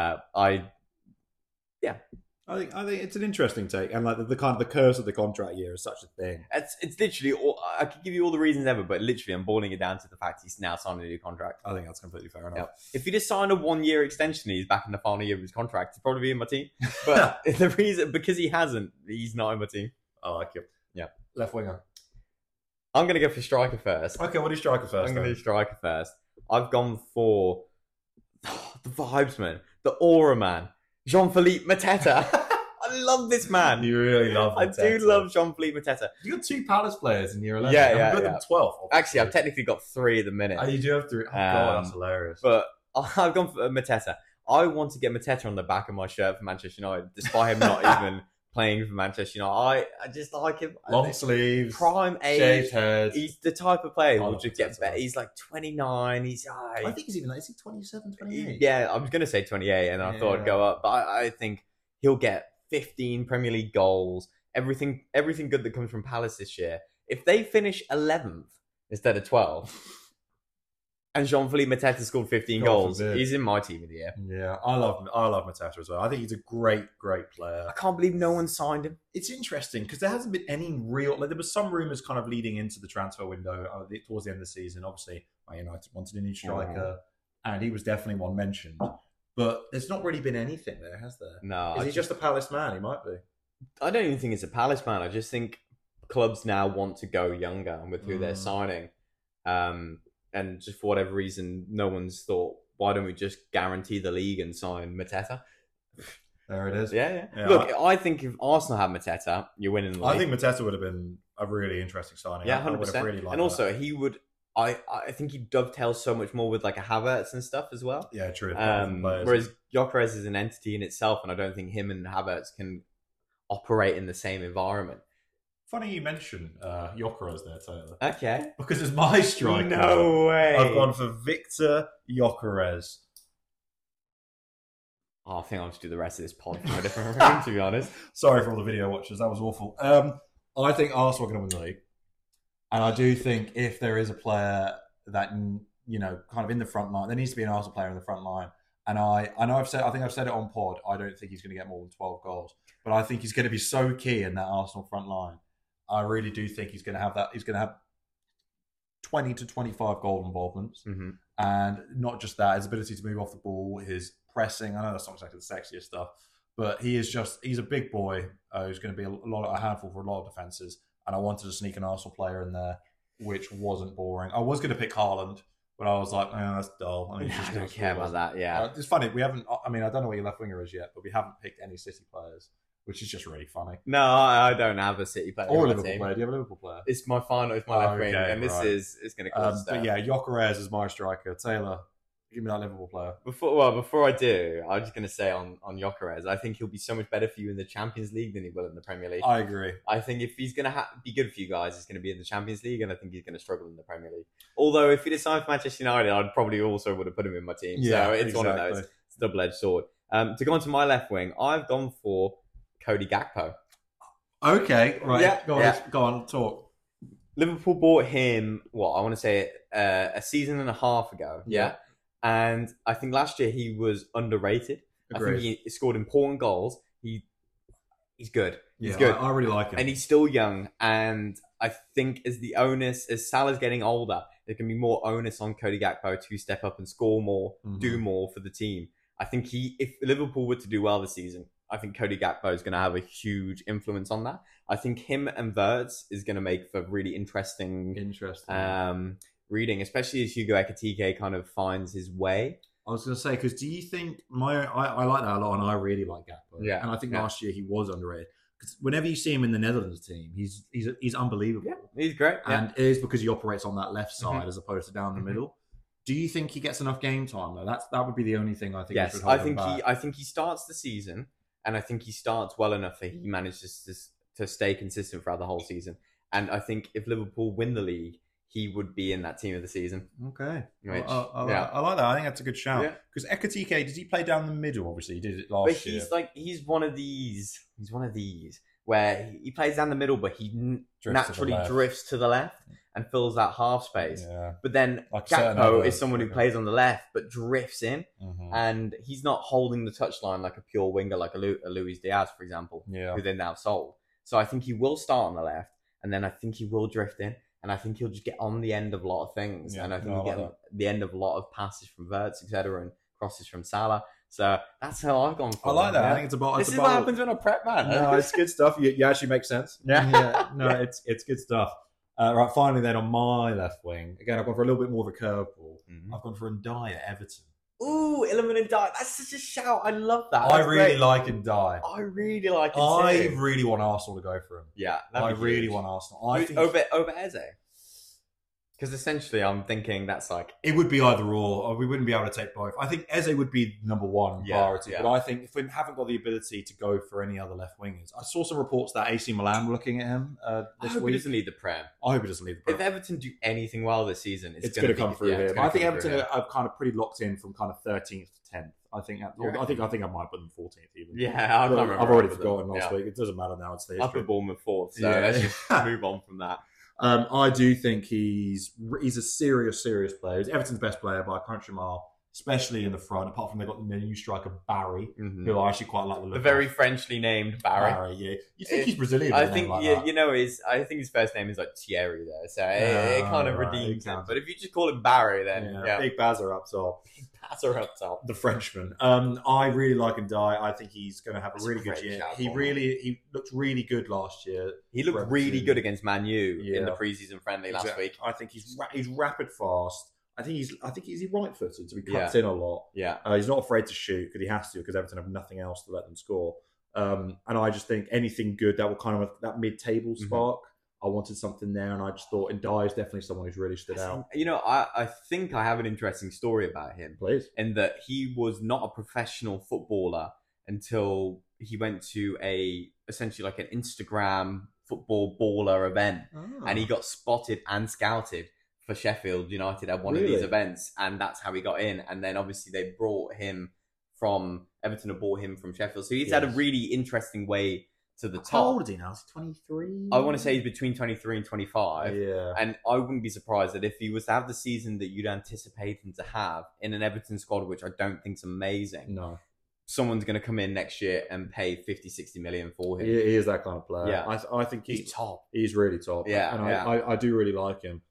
I think it's an interesting take, and like the kind of the curse of the contract year is such a thing. It's literally I could give you all the reasons ever, but literally I'm boiling it down to the fact he's now signed a new contract. I think that's completely fair enough. Yep. If he just signed a 1-year extension, he's back in the final year of his contract. He'd probably be in my team. But the reason, because he hasn't, he's not in my team. I like it. Yeah, left winger. I'm going to go for striker first. Okay, what is striker first? I'm going to do striker first. I've gone for the vibes man, the aura man, Jean-Philippe Mateta. I love this man. You really love Mateta. I do love Jean-Philippe Mateta. You got 2 Palace players in year 11. Yeah. I've got 12. Obviously. Actually, I've technically got 3 at the minute. Oh, you do have 3. Oh, God, that's hilarious. But I've gone for Mateta. I want to get Mateta on the back of my shirt for Manchester United, despite him not even playing for Manchester United. I just like him. Long sleeves, prime age, shaved head. He's the type of player who will just get better. He's like 29. I think he's even like, is he 27, 28? Yeah, I was going to say 28, and I thought I'd go up. But I think he'll get 15 Premier League goals, everything good that comes from Palace this year. If they finish 11th instead of 12th, and Jean-Philippe Mateta scored 15 goals, he's in my team of the year. Yeah, I love Mateta as well. I think he's a great player. I can't believe no one signed him. It's interesting because there hasn't been any real... Like, there was some rumours kind of leading into the transfer window towards the end of the season. Obviously, Man United wanted a new striker, and he was definitely one mentioned. But there's not really been anything there, has there? No. Is he just a Palace man? He might be. I don't even think it's a Palace man. I just think clubs now want to go younger with who they're signing. And just for whatever reason, no one's thought, why don't we just guarantee the league and sign Mateta? There it is. Yeah. Look, I think if Arsenal had Mateta, you're winning the league. I think Mateta would have been a really interesting signing. Yeah, 100%. I would have really liked and also, that. he would... I think he dovetails so much more with like a Havertz and stuff as well. Yeah, true. Whereas Gyökeres is an entity in itself, and I don't think him and Havertz can operate in the same environment. Funny you mention Gyökeres there, Taylor. Okay. Because it's my striker. No way. I've gone for Victor Gyökeres. Oh, I think I'll just do the rest of this pod for a different room, to be honest. Sorry for all the video watchers. That was awful. I think Arsenal are going to win the league. And I do think if there is a player that, kind of in the front line, there needs to be an Arsenal player in the front line. And I think I've said it on pod, I don't think he's going to get more than 12 goals. But I think he's going to be so key in that Arsenal front line. I really do think he's going to have that. He's going to have 20 to 25 goal involvements. Mm-hmm. And not just that, his ability to move off the ball, his pressing. I know that's not exactly the sexiest stuff, but he's a big boy who's going to be a handful for a lot of defences. And I wanted to sneak an Arsenal player in there, which wasn't boring. I was going to pick Haaland, but I was like, that's dull. I don't care about that, yeah. It's funny, we haven't... I mean, I don't know what your left winger is yet, but we haven't picked any City players, which is just really funny. No, I don't have a City player. Or a on my Liverpool team. player. Do you have a Liverpool player? It's my final. It's my left wing, Okay, and this right. is going to cause But yeah, Gyökeres is my striker. Taylor, give me that Liverpool player. Before I do, I'm just going to say on Gyökeres, I think he'll be so much better for you in the Champions League than he will in the Premier League. I agree. I think if he's going to be good for you guys, he's going to be in the Champions League, and I think he's going to struggle in the Premier League. Although if he'd signed for Manchester United, I'd probably also would have put him in my team. Yeah, so it's one of exactly. those. It's a double-edged sword. To go on to my left wing, I've gone for Cody Gakpo. Okay, right. Yeah, Go on, yeah. go on, talk. Liverpool bought him, I want to say a season and a half ago. Yeah. And I think last year he was underrated. Agreed. I think he scored important goals. He's good. He's Yeah, good. I really like him. And he's still young. And I think as Salah's getting older, there can be more onus on Cody Gakpo to step up and score more, do more for the team. I think if Liverpool were to do well this season, I think Cody Gakpo is going to have a huge influence on that. I think him and Wirtz is going to make for really interesting reading, especially as Hugo Ekitike kind of finds his way. I was going to say, because do you think I like that a lot, and I really like Gakpo. Yeah, and I think yeah. last year he was underrated. Because whenever you see him in the Netherlands team, he's unbelievable. Yeah, he's great. And it is because he operates on that left side as opposed to down the middle. Do you think he gets enough game time though? That would be the only thing I think. Yes, should hold I think him back. I think he starts the season, and I think he starts well enough that he manages to stay consistent throughout the whole season. And I think if Liverpool win the league, he would be in that team of the season. Okay, Which, I like that. I think that's a good shout. Yeah. Because Ekitike, does he play down the middle? Obviously, he did it last But year. he's one of these. He's one of these where he plays down the middle, but he naturally drifts to the left and fills that half space. Yeah. But then Like certain Gakpo other- is someone who plays on the left but drifts in, Mhm. and he's not holding the touchline like a pure winger, like a Luis Diaz, for example, Yeah. who they're now sold. So I think he will start on the left, and then I think he will drift in, and I think he'll just get on the end of a lot of things, Yeah, and I think no, he'll I get like on the end of a lot of passes from Wirtz, etc., and crosses from Salah. So that's how I've gone for I like that. Yeah. I think it's about. This is what happens when I prep, man. No, it's good stuff. You actually make sense. Yeah. No, it's good stuff. Right, finally then on my left wing, again, I've gone for a little bit more of a curveball. Mhm. I've gone for Ndiaye at Everton. Ooh, Illiman and Dye. That's such a shout. I love that. I That's really great. like Ndiaye. I really like it I too. really want Arsenal to go for him. Yeah, I that'd be really huge. want Arsenal. I think over Eze. Because essentially, I'm thinking that's like it would be either or. We wouldn't be able to take both. I think Eze would be number one Yeah, priority. yeah. But I think if we haven't got the ability to go for any other left wingers, I saw some reports that AC Milan were looking at him I this hope he week. doesn't need the Prem. I hope he doesn't leave the If Prem. Everton do anything well this season, It's going to come through it's here. gonna I think come through Everton here. are kind of pretty locked in from kind of 13th to 10th. I think I might put them 14th even. Yeah, I can't remember. I've already but forgotten last yeah. week. It doesn't matter now. It's the I history. put Bournemouth fourth, so Yeah. let's just move on from that. I do think he's a serious player. He's Everton's best player by a country mile, especially in the front. Apart from they've got the new striker Barry, Mhm. who I actually quite like the look The very of. Freshly named Barry. Yeah. You think he's Brazilian? I with a think name like yeah, that? I think his first name is like Thierry there, so it kind of right, redeems him. exactly. But if you just call him Barry, then yeah, Big Bazza up top, pass her up top. the Frenchman. I really like Ndiaye. I think he's going to have That's a really a good great year. shout, He Bournemouth. he looked really good last year. He looked Everton. really good against Man U in Yeah. the preseason friendly last Exactly. week. I think he's rapid, fast. I think he's right footed, so he cuts Yeah. in a lot. Yeah, He's not afraid to shoot because he has to, because Everton have nothing else to let them score. And I just think anything good that will kind of that mid-table spark. I wanted something there, and I just thought Ndiaye is definitely someone who's really stood out. you know, I think I have an interesting story about him. Please. In that he was not a professional footballer until he went to essentially like an Instagram football baller event, and he got spotted and scouted for Sheffield United at one of these Really? events, and that's how he got in. And then obviously they brought him from Everton, have bought him from Sheffield, so he's had a Yes. really interesting way to the How top. old is he now? Is he 23? I want to say he's between 23 and 25. Yeah. And I wouldn't be surprised that if he was to have the season that you'd anticipate him to have in an Everton squad, which I don't think's amazing, No. someone's going to come in next year and pay 50-60 million for him. He is that kind of player. Yeah. I think He's top. he's really top. Yeah, And yeah. I do really like him.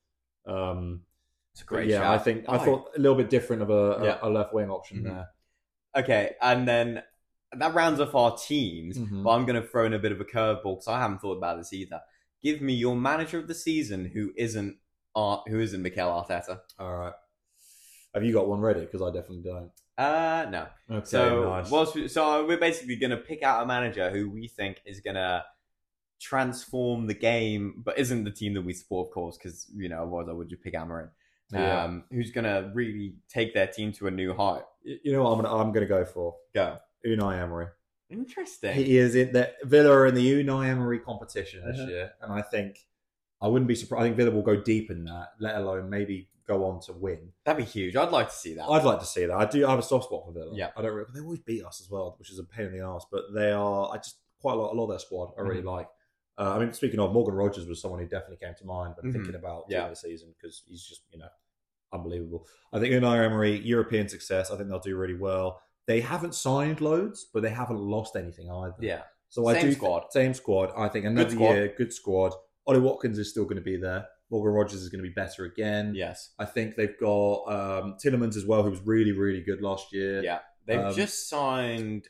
It's a great yeah, shout. I thought a little bit different of Yeah. a left wing option Mhm. there. Okay, and then that rounds off our teams, Mhm. but I'm going to throw in a bit of a curveball because I haven't thought about this either. Give me your manager of the season who isn't Mikel Arteta. All right. Have you got one ready? Because I definitely don't. No. Okay, So, nice. so we're basically going to pick out a manager who we think is going to transform the game, but isn't the team that we support, of course, because, otherwise I would just pick Amarin. Who's going to really take their team to a new height. You know what I'm going to go for? Go. Unai Emery. Interesting. He is in the Villa are in the Unai Emery competition this year, and I think I wouldn't be surprised. I think Villa will go deep in that, let alone maybe go on to win. That'd be huge. I'd like to see that. I'd like to see that. I have a soft spot for Villa. Yeah, I don't. They always beat us as well, which is a pain in the arse. But they are. I just quite a lot of their squad. I really like. I mean, speaking of, Morgan Rogers was someone who definitely came to mind when thinking about the season because he's just unbelievable. I think Unai Emery, European success. I think they'll do really well. They haven't signed loads, but they haven't lost anything either. Yeah. So same squad. I think another year, good squad. Ollie Watkins is still going to be there. Morgan Rogers is going to be better again. Yes. I think they've got Tielemans as well, who was really, really good last year. Yeah. They've just signed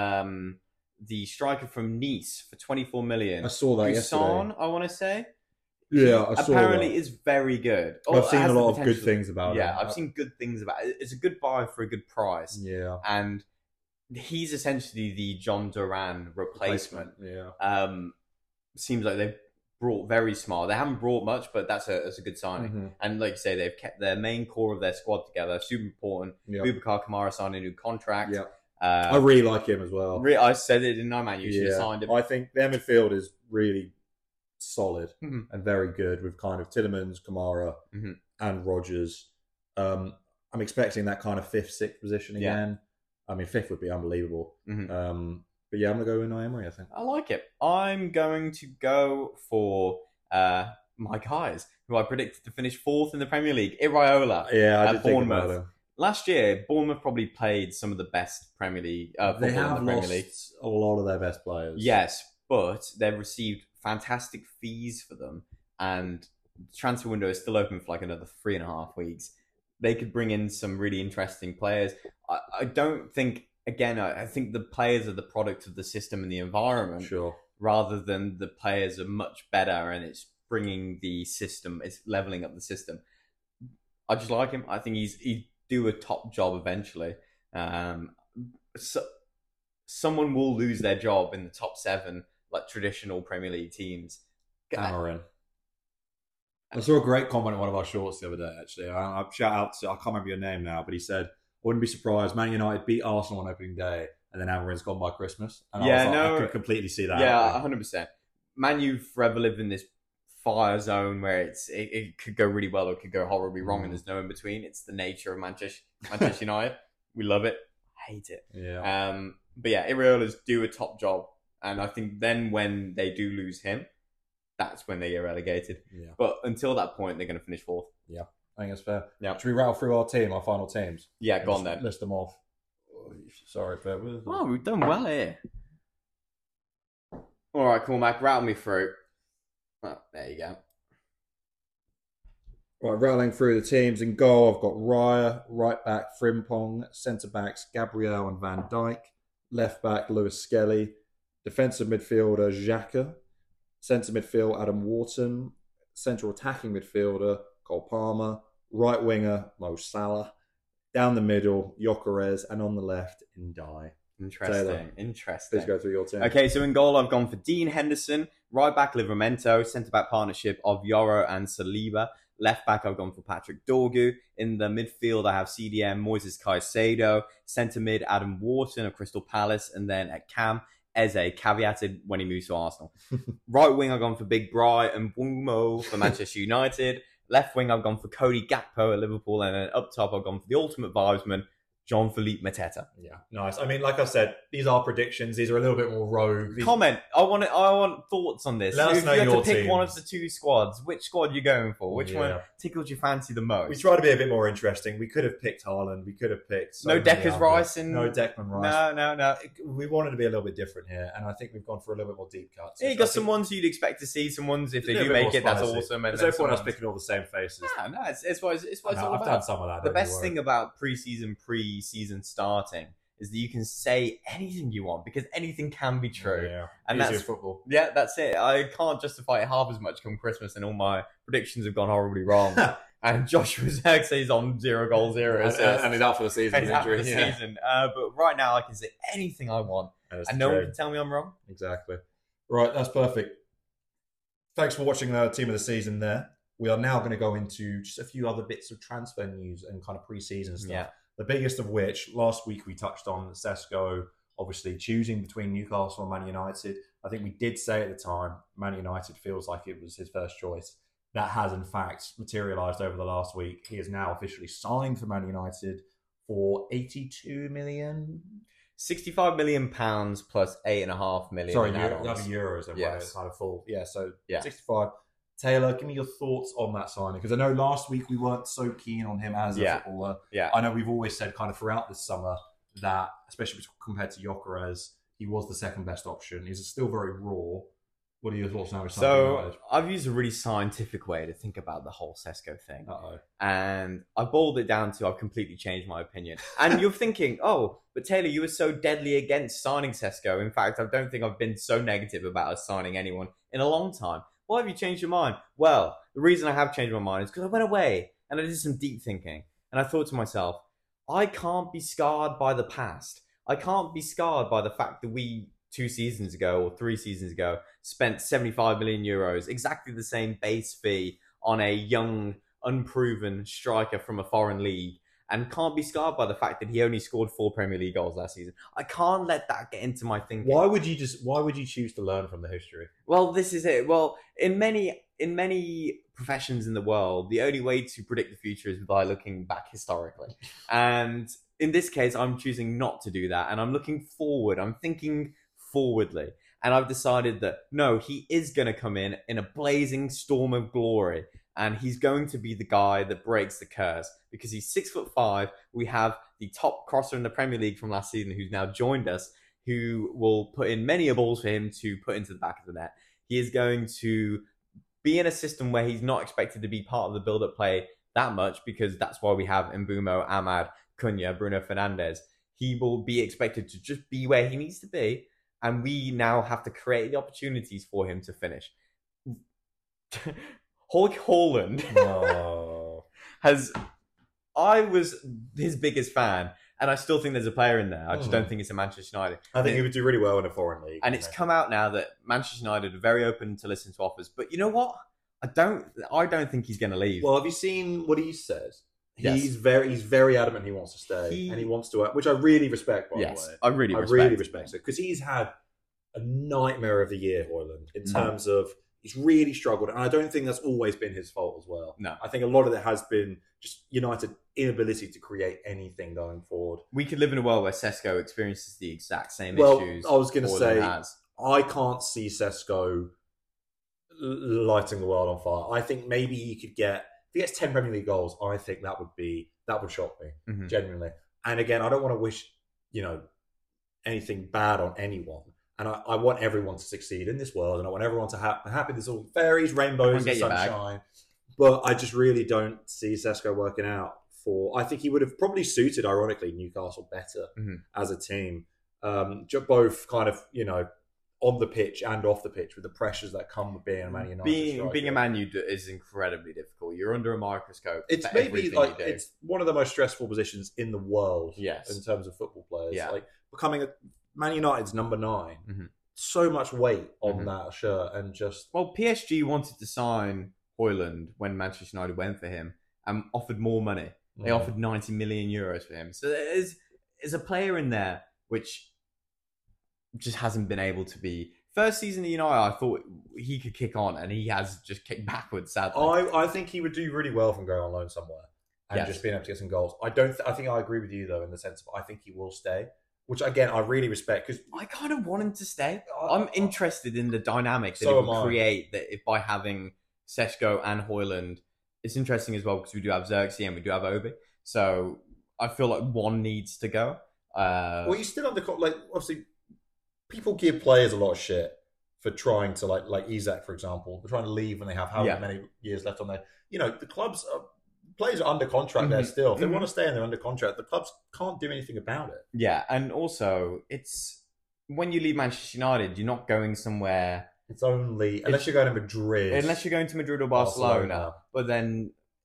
the striker from Nice for 24 million. I saw that yesterday. I want to say. Yeah, I saw apparently that. is very good. I've seen a lot of good things about him. Yeah, I've seen good things about it. It's a good buy for a good price. Yeah. And he's essentially the John Duran replacement. Yeah. Seems like they've brought very smart. They haven't brought much, but that's a good signing. Mm-hmm. And like you say, they've kept their main core of their squad together. Super important. Yep. Boubacar Kamara signed a new contract. Yeah. I really like him as well. I said it, didn't I, man? You should have signed him. I think their midfield is really solid and very good with kind of Tielemans, Kamara, and Rogers. I'm expecting that kind of 5th, 6th position again. I mean, 5th would be unbelievable. But yeah, I'm going to go with Unai Emery, I think. I like it. I'm going to go for my guys, who I predicted to finish 4th in the Premier League, Iraola at Bournemouth. Last year, Bournemouth probably played some of the best Premier League football they have in the Premier lost League. A lot of their best players. Yes, but they've received fantastic fees for them, and the transfer window is still open for like another 3.5 weeks. They could bring in some really interesting players. I don't think, again, I think the players are the product of the system and the environment, rather than the players are much better and it's bringing the system, it's leveling up the system. I just like him. I think he'd do a top job eventually. So, someone will lose their job in the top 7, like traditional Premier League teams. Amarin. I saw a great comment on one of our shorts the other day, actually. I shout out to, I can't remember your name now, but he said, I wouldn't be surprised, Man United beat Arsenal on opening day, and then Amarin's gone by Christmas. And I could completely see that. Yeah, 100%. Man U forever live in this fire zone where it could go really well or it could go horribly wrong, and there's no in between. It's the nature of Manchester United. We love it. Hate it. Yeah. But yeah, Iraola's do a top job, and I think then when they do lose him, that's when they get relegated. Yeah. But until that point, they're going to finish 4th. Yeah, I think that's fair. Yeah. Should we rattle through our final teams? Yeah, go on then. List them off. Sorry, bear with us. Oh, we've done well here. All right, cool, Mac. Rattle me through. Oh, there you go. Right, rattling through the teams. In goal, I've got Raya, right back Frimpong, centre backs Gabriel and Van Dijk, left back Lewis Skelly, defensive midfielder Xhaka, centre midfield Adam Wharton, central attacking midfielder Cole Palmer, right winger Mo Salah, down the middle Gyökeres, and on the left Ndiaye. Interesting. Please go through your team. Okay, so in goal, I've gone for Dean Henderson. Right back, Livramento. Centre-back partnership of Yoro and Saliba. Left back, I've gone for Patrick Dorgu. In the midfield, I have CDM, Moises Caicedo. Centre mid, Adam Wharton of Crystal Palace. And then at Cam, Eze, caveated when he moves to Arsenal. Right wing, I've gone for Big Bry and Mbeumo for Manchester United. Left wing, I've gone for Cody Gakpo at Liverpool. And then up top, I've gone for the ultimate vibesman, Jean-Philippe Mateta. Yeah, nice. I mean, like I said, these are predictions. These are a little bit more rogue. Comment. I want thoughts on this. Let us know if you your had to pick teams. one of the 2 squads, which squad are you going for? Which one tickled your fancy the most? We try to be a bit more interesting. We could have picked Haaland. We could have picked... No Declan Rice. No Declan Rice. No. We wanted to be a little bit different here, and I think we've gone for a little bit more deep cuts. Yeah, you got some ones you'd expect to see. Some ones, if they do make it, that's awesome. There's no point us picking all the same faces. No, it's what it's all about. I've done some of that. The best thing about pre-season starting is that you can say anything you want because anything can be true. Yeah, and that's football. Yeah, that's it. I can't justify it half as much come Christmas, and all my predictions have gone horribly wrong. And Joshua Zirkzee is on 0 goals, 0 assists. and he's out for the season. He's out for the Injury, season. But right now, I can say anything I want, and no one can tell me I'm wrong. Exactly. Right, that's perfect. Thanks for watching the Team of the Season there. We are now going to go into just a few other bits of transfer news and kind of pre-season stuff. Yeah. The biggest of which, last week we touched on Sesko obviously choosing between Newcastle and Man United. I think we did say at the time, Man United feels like it was his first choice. That has in fact materialised over the last week. He is now officially signed for Man United for 82 million. £65 million plus 8.5 million. Sorry, in add-ons. euros. And Yes. it's kind of full. Yeah, so Yeah. 65. Taylor, give me your thoughts on that signing, because I know last week we weren't so keen on him as a footballer. Yeah. I know we've always said kind of throughout this summer that, especially compared to Gyökeres, he was the second best option. He's still very raw. What are your thoughts now? So I've used a really scientific way to think about the whole Sesko thing. And I boiled it down to I've completely changed my opinion. And you're thinking, oh, but Taylor, you were so deadly against signing Sesko. In fact, I don't think I've been so negative about us signing anyone in a long time. Why have you changed your mind? Well, the reason I have changed my mind is because I went away and I did some deep thinking. And I thought to myself, I can't be scarred by the past. I can't be scarred by the fact that we 2 seasons ago or 3 seasons ago spent 75 million euros, exactly the same base fee on a young, unproven striker from a foreign league, and can't be scarred by the fact that he only scored 4 Premier League goals last season. I can't let that get into my thinking. Why would you choose to learn from the history? Well, this is it. Well, in many professions in the world, the only way to predict the future is by looking back historically. And in this case, I'm choosing not to do that, and I'm looking forward. I'm thinking forwardly. And I've decided that, no, he is going to come in a blazing storm of glory. And he's going to be the guy that breaks the curse, because he's 6'5". We have the top crosser in the Premier League from last season, who's now joined us, who will put in many a balls for him to put into the back of the net. He is going to be in a system where he's not expected to be part of the build-up play that much, because that's why we have Mbeumo, Ahmad, Cunha, Bruno Fernandes. He will be expected to just be where he needs to be, and we now have to create the opportunities for him to finish. Hulk Haaland I was his biggest fan, and I still think there's a player in there. I just don't think it's a Manchester United. I think he would do really well in a foreign league. And it's come out now that Manchester United are very open to listen to offers. But you know what? I don't think he's going to leave. Well, have you seen what he says? Yes. He's very adamant he wants to stay, and he wants to, which I really respect, by the way. I really respect it, because he's had a nightmare of the year, Højlund, in terms of he's really struggled, and I don't think that's always been his fault as well. No. I think a lot of it has been just United's inability to create anything going forward. We could live in a world where Sesko experiences the exact same Well, issues. I was going to say, has. I can't see Sesko lighting the world on fire. I think maybe he could get, if he gets 10 Premier League goals, I think that would shock me, genuinely. And again, I don't want to wish, anything bad on anyone. And I want everyone to succeed in this world, and I want everyone to happy. There's all fairies, rainbows, and sunshine. But I just really don't see Sesko working out I think he would have probably suited, ironically, Newcastle better as a team. Both kind of, on the pitch and off the pitch, with the pressures that come with being a Man United striker. Being a Man U is incredibly difficult. You're under a microscope. It's maybe it's one of the most stressful positions in the world. Yes. In terms of football players. Yeah. Like becoming Man United's number 9. So much weight on that shirt, and just... Well, PSG wanted to sign Højlund when Manchester United went for him and offered more money. They offered 90 million euros for him. So there's a player in there which just hasn't been able to be. First season at United, I thought he could kick on, and he has just kicked backwards, sadly. I think he would do really well from going on loan somewhere and just being able to get some goals. I think I agree with you, though, in the sense of I think he will stay, which, again, I really respect, because I kind of want him to stay. I'm interested in the dynamic that it will create, that if by having Sesko and Højlund. It's interesting as well, because we do have Zirkzee and we do have Obi. So I feel like one needs to go. Well, you're still under... obviously, people give players a lot of shit for trying to, like Isak, for example. They're trying to leave when they have however many years left on there. The clubs... players are under contract there still. If they want to stay and they're under contract, the clubs can't do anything about it. Yeah, and also, it's... When you leave Manchester United, you're not going somewhere... It's only... Unless you're going to Madrid. Unless you're going to Madrid or Barcelona. But then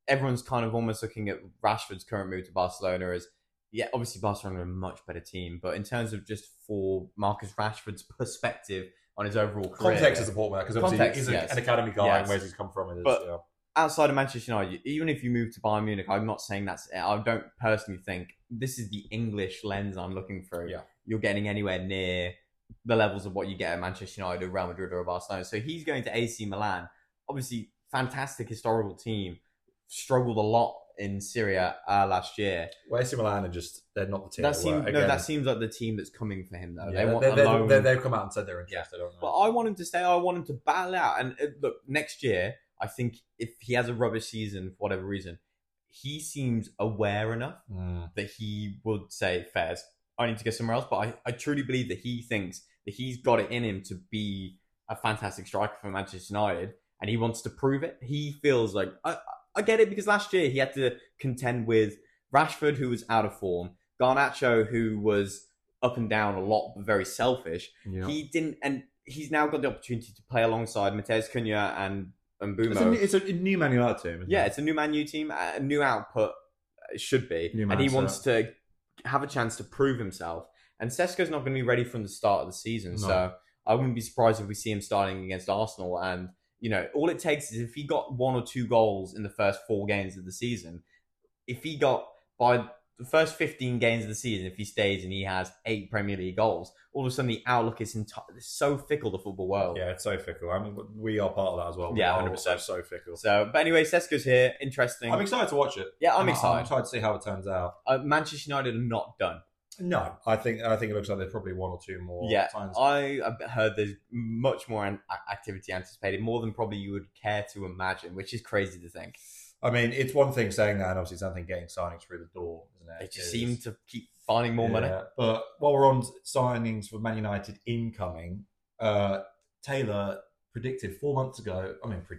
everyone's kind of almost looking at Rashford's current move to Barcelona as, yeah, obviously Barcelona are a much better team, but in terms of just for Marcus Rashford's perspective on his overall career, Context is important because obviously he's an academy guy and where he's come from. But outside of Manchester United, even if you move to Bayern Munich, I'm not saying that's it. I don't personally think this is the English lens I'm looking through. Yeah. You're getting anywhere near the levels of what you get at Manchester United, Real Madrid, or Barcelona. So he's going to AC Milan. Obviously, fantastic historical team. Struggled a lot in Syria last year. Well, AC Milan are they're not the team. That seems like the team that's coming for him, though. Yeah, they've come out and said they're interested. Yeah. But I want him to stay. I want him to battle out. And look, next year, I think if he has a rubbish season for whatever reason, he seems aware enough that he would say, "Fairs, I need to go somewhere else." But I truly believe that he thinks that he's got it in him to be a fantastic striker for Manchester United, and he wants to prove it. He feels like I get it because last year he had to contend with Rashford, who was out of form, Garnacho, who was up and down a lot, but very selfish. Yeah. He didn't, and he's now got the opportunity to play alongside Matheus Cunha and Mbeumo. It's a new Man United team, isn't it? It's a new Man U team, a new output, it should be. And he wants to have a chance to prove himself. And Sesko's not going to be ready from the start of the season, so I wouldn't be surprised if we see him starting against Arsenal. And, you know, all it takes is if he got 1 or 2 goals in the first 4 games of the season, if he got, by the first 15 games of the season, if he stays and he has 8 Premier League goals, all of a sudden the outlook is it's so fickle, the football world. Yeah, it's so fickle. I mean, we are part of that as well. Yeah, 100%. So fickle. So, but anyway, Sesko's here. Interesting. I'm excited to watch it. Yeah, I'm excited. I'm excited to see how it turns out. Manchester United are not done. No, I think it looks like there's probably 1 or 2 more times. I heard there's much more activity anticipated, more than probably you would care to imagine, which is crazy to think. I mean, it's one thing saying that, and obviously something getting signings through the door, isn't it? They just seem to keep finding more money. But while we're on signings for Man United incoming, Taylor predicted 4 months ago,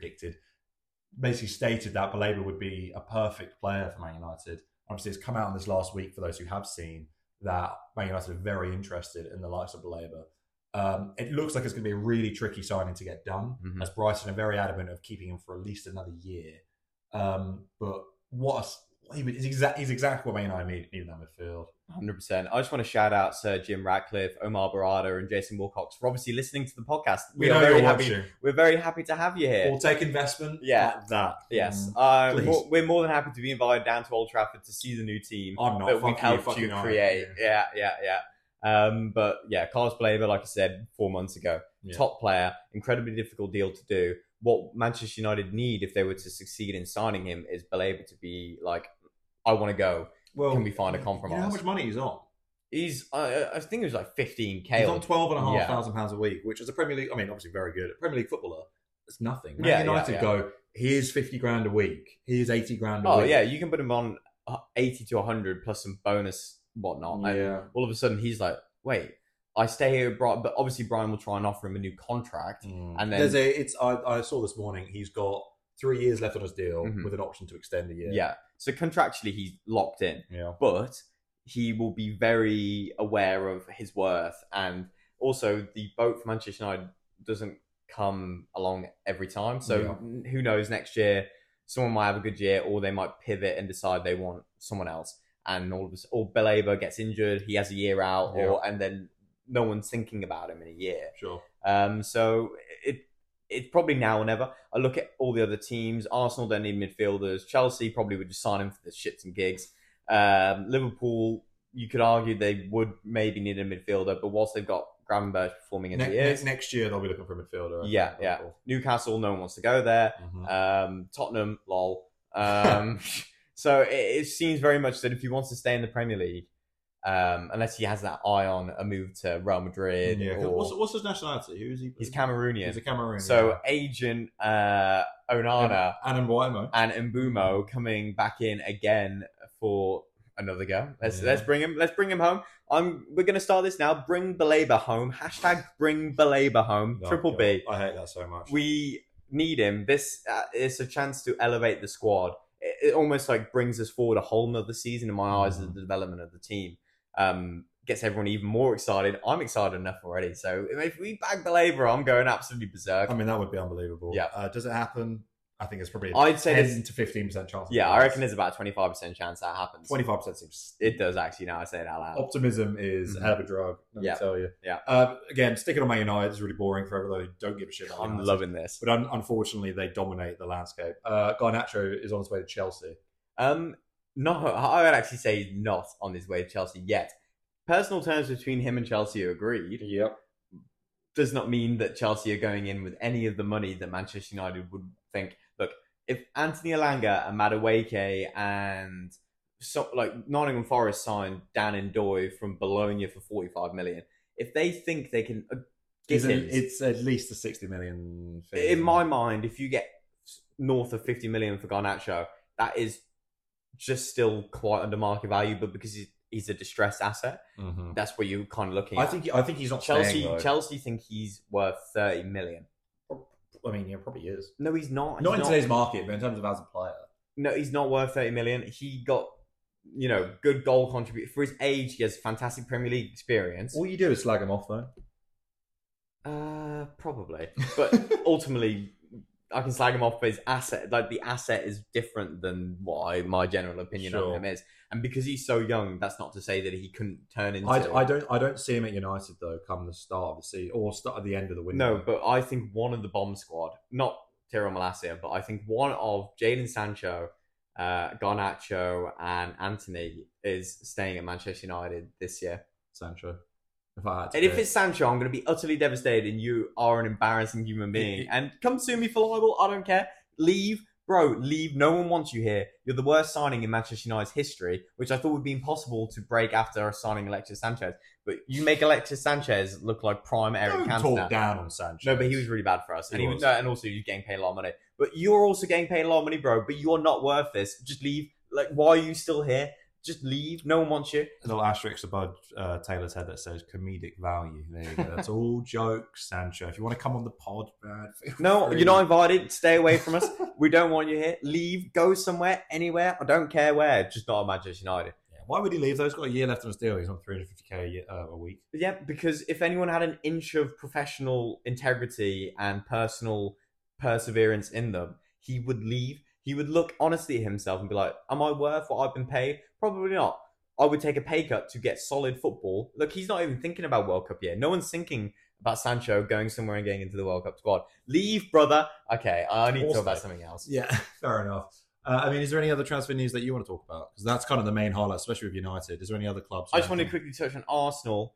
basically stated that Baleba would be a perfect player for Man United. Obviously, it's come out in this last week for those who have seen that Man United are very interested in the likes of Baleba. It looks like it's going to be a really tricky signing to get done, as Brighton are very adamant of keeping him for at least another year. But he's exactly what Man United need in that midfield. 100%. I just want to shout out Sir Jim Ratcliffe, Omar Barada, and Jason Wilcox for obviously listening to the podcast. We're very happy to have you here. We'll take investment. Yeah, like that. Yes, we're more than happy to be invited down to Old Trafford to see the new team that we've helped you create. Yeah. But yeah, Carlos Baleba, like I said 4 months ago, top player, incredibly difficult deal to do. What Manchester United need if they were to succeed in signing him is Baleba to be like, I want to go. Well, can we find a compromise? You know how much money he's on? He's, I think it was like 15k. He's on £12,500 a week, which is a Premier League. I mean, obviously very good. A Premier League footballer, it's nothing. Man United go, here's 50 grand a week. Here's 80 grand a week. Oh yeah, you can put him on 80 to 100 plus some bonus whatnot. And all of a sudden he's like, wait, I stay here, but obviously Brian will try and offer him a new contract. And then I saw this morning he's got 3 years left on his deal with an option to extend a year. Yeah, so contractually he's locked in. Yeah, but he will be very aware of his worth, and also the boat for Manchester United doesn't come along every time. So who knows? Next year, someone might have a good year, or they might pivot and decide they want someone else. And or Baleba gets injured, he has a year out, and then no one's thinking about him in a year. Sure. So it's probably now or never. I look at all the other teams. Arsenal don't need midfielders. Chelsea probably would just sign him for the shits and gigs. Liverpool, you could argue they would maybe need a midfielder, but whilst they've got Gravenberch performing as he is, next year they'll be looking for a midfielder. Yeah. Newcastle, no one wants to go there. Tottenham, lol. So it seems very much that if he wants to stay in the Premier League, unless he has that eye on a move to Real Madrid. Yeah. What's his nationality? Who is he? He's Cameroonian. He's a Cameroonian. So agent Onana and Mbeumo coming back in again for another go. Let's bring him home. We're gonna start this now. Bring Baleba home. # bring Baleba home. Triple B. I hate that so much. We need him. This is a chance to elevate the squad. It almost like brings us forward a whole nother season in my eyes of the development of the team. Gets everyone even more excited. I'm excited enough already. So if we bag Baleba, I'm going absolutely berserk. I mean, that would be unbelievable. Yeah. Does it happen? I think it's probably a I'd say 10 to 15% chance. Yeah, I reckon there's about a 25% chance that happens. 25% seems. It does actually. Now I say it out loud. Optimism is a hell of a drug. Let me tell you. Yeah. Again, sticking on Man United is really boring for everyone who don't give a shit. I'm loving this, but unfortunately, they dominate the landscape. Garnacho is on his way to Chelsea. No, I would actually say he's not on his way to Chelsea yet. Personal terms between him and Chelsea are agreed. Yep. Does not mean that Chelsea are going in with any of the money that Manchester United would think. Look, if Anthony Elanga and Madueke and Nottingham Forest signed Dan Ndoye from Bologna for 45 million, if they think they can get him, it's at least a 60 million fee. In my mind, if you get north of 50 million for Garnacho, that is just still quite under market value, but because he's a distressed asset, that's what you're kind of looking at. I think he's not staying, Chelsea think he's worth 30 million. I mean, yeah, probably is. No, he's not. Not in today's market, but in terms of as a player. No, he's not worth 30 million. He got, good goal contribution. For his age, he has fantastic Premier League experience. All you do is slag him off, though. Probably. But ultimately, I can slag him off for his asset. Like, the asset is different than what my general opinion of him is. And because he's so young, that's not to say that he couldn't turn into... I don't see him at United, though, come the start of the season, or start at the end of the window. No, but I think one of the bomb squad, not Tiro Malacia, but I think one of Jadon Sancho, Garnacho, and Anthony is staying at Manchester United this year. Sancho. If it's Sancho, I'm going to be utterly devastated, and you are an embarrassing human being. And come sue me for libel, I don't care. Leave. Bro, leave. No one wants you here. You're the worst signing in Manchester United's history, which I thought would be impossible to break after signing Alexis Sanchez. But you make Alexis Sanchez look like prime Eric Cantona. Don't talk down on Sanchez. No, but he was really bad for us. And also, you're getting paid a lot of money. But you're also getting paid a lot of money, bro. But you're not worth this. Just leave. Like, why are you still here? Just leave. No one wants you. A little asterisk above Taylor's head that says comedic value. There you go. That's all jokes, Sancho. If you want to come on the pod, man. No, you're not invited. Stay away from us. We don't want you here. Leave. Go somewhere, anywhere. I don't care where. Just not at Manchester United. Yeah. Why would he leave though? He's got a year left on his deal. He's on 350k a week. Yeah, because if anyone had an inch of professional integrity and personal perseverance in them, he would leave. He would look honestly at himself and be like, am I worth what I've been paid? Probably not. I would take a pay cut to get solid football. Look, he's not even thinking about World Cup yet. No one's thinking about Sancho going somewhere and getting into the World Cup squad. Leave, brother. Okay, I need to talk about something else. Yeah, fair enough. I mean, is there any other transfer news that you want to talk about? Because that's kind of the main highlight, especially with United. Is there any other clubs? I just want to quickly touch on Arsenal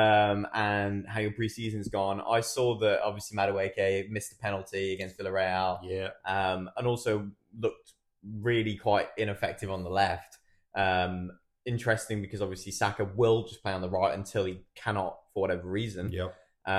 and how your pre-season's gone. I saw that obviously Madueke missed a penalty against Villarreal. Yeah. And also looked really quite ineffective on the left. Interesting because obviously Saka will just play on the right until he cannot for whatever reason. Yep.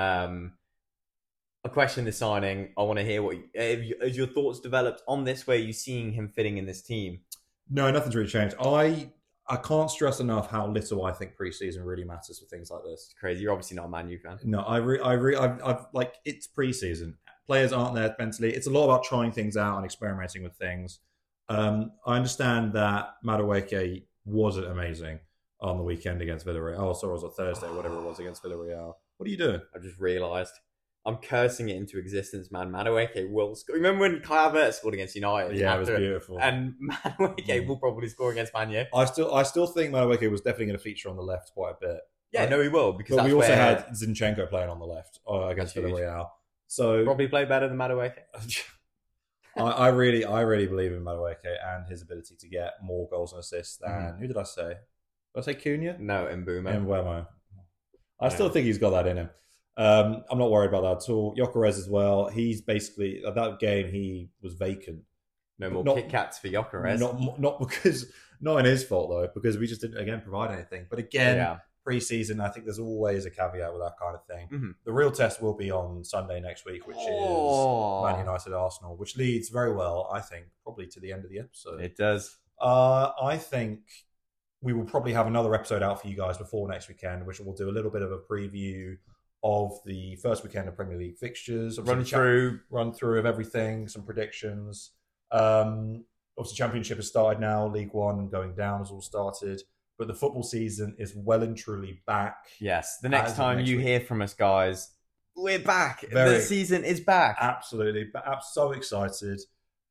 A question this signing. I want to hear has your thoughts developed on this? Where are you seeing him fitting in this team? No, nothing's really changed. I can't stress enough how little I think preseason really matters for things like this. It's crazy. You're obviously not a Man U fan. No, I've like, it's preseason. Players aren't there mentally. It's a lot about trying things out and experimenting with things. I understand that Madueke wasn't amazing on the weekend against Villarreal. Oh, sorry, it was a Thursday, whatever it was, against Villarreal. What are you doing? I just realised. I'm cursing it into existence, man. Madueke will score. Remember when Kai Havertz scored against United? Yeah, it was beautiful. And Madueke will probably score against Man U. I still think Madueke was definitely going to feature on the left quite a bit. Yeah, no, he will. Because but we also had Zinchenko playing on the left against Villarreal. So probably play better than Madueke. I really believe in Madueke and his ability to get more goals and assists than who did I say? Did I say Cunha? No, Mbeumo. I still think he's got that in him. I'm not worried about that at all. Gyökeres as well. He's basically at that game he was vacant. No more Kit Kats for Gyökeres. Not in his fault though, because we just didn't again provide anything. But again, pre-season, I think there's always a caveat with that kind of thing. Mm-hmm. The real test will be on Sunday next week, which is Man United Arsenal, which leads very well, I think, probably to the end of the episode. It does. I think we will probably have another episode out for you guys before next weekend, which will do a little bit of a preview of the first weekend of Premier League fixtures, run through of everything, some predictions. Obviously, Championship has started now. League One going down has all started, but the football season is well and truly back. Yes, the next time you hear from us, guys, we're back. The season is back. Absolutely, but I'm so excited.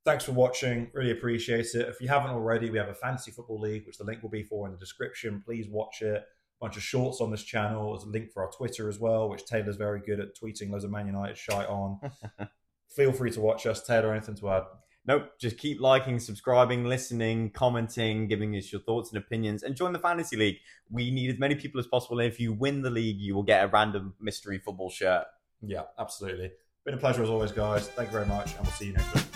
Thanks for watching. Really appreciate it. If you haven't already, we have a fantasy football league, which the link will be for in the description. Please watch it. A bunch of shorts on this channel. There's a link for our Twitter as well, which Taylor's very good at tweeting loads of Man United shite on. Feel free to watch us. Taylor, anything to add? Nope. Just keep liking, subscribing, listening, commenting, giving us your thoughts and opinions, and join the Fantasy League. We need as many people as possible. If you win the league, you will get a random mystery football shirt. Yeah, absolutely. Been a pleasure as always, guys. Thank you very much, and we'll see you next week.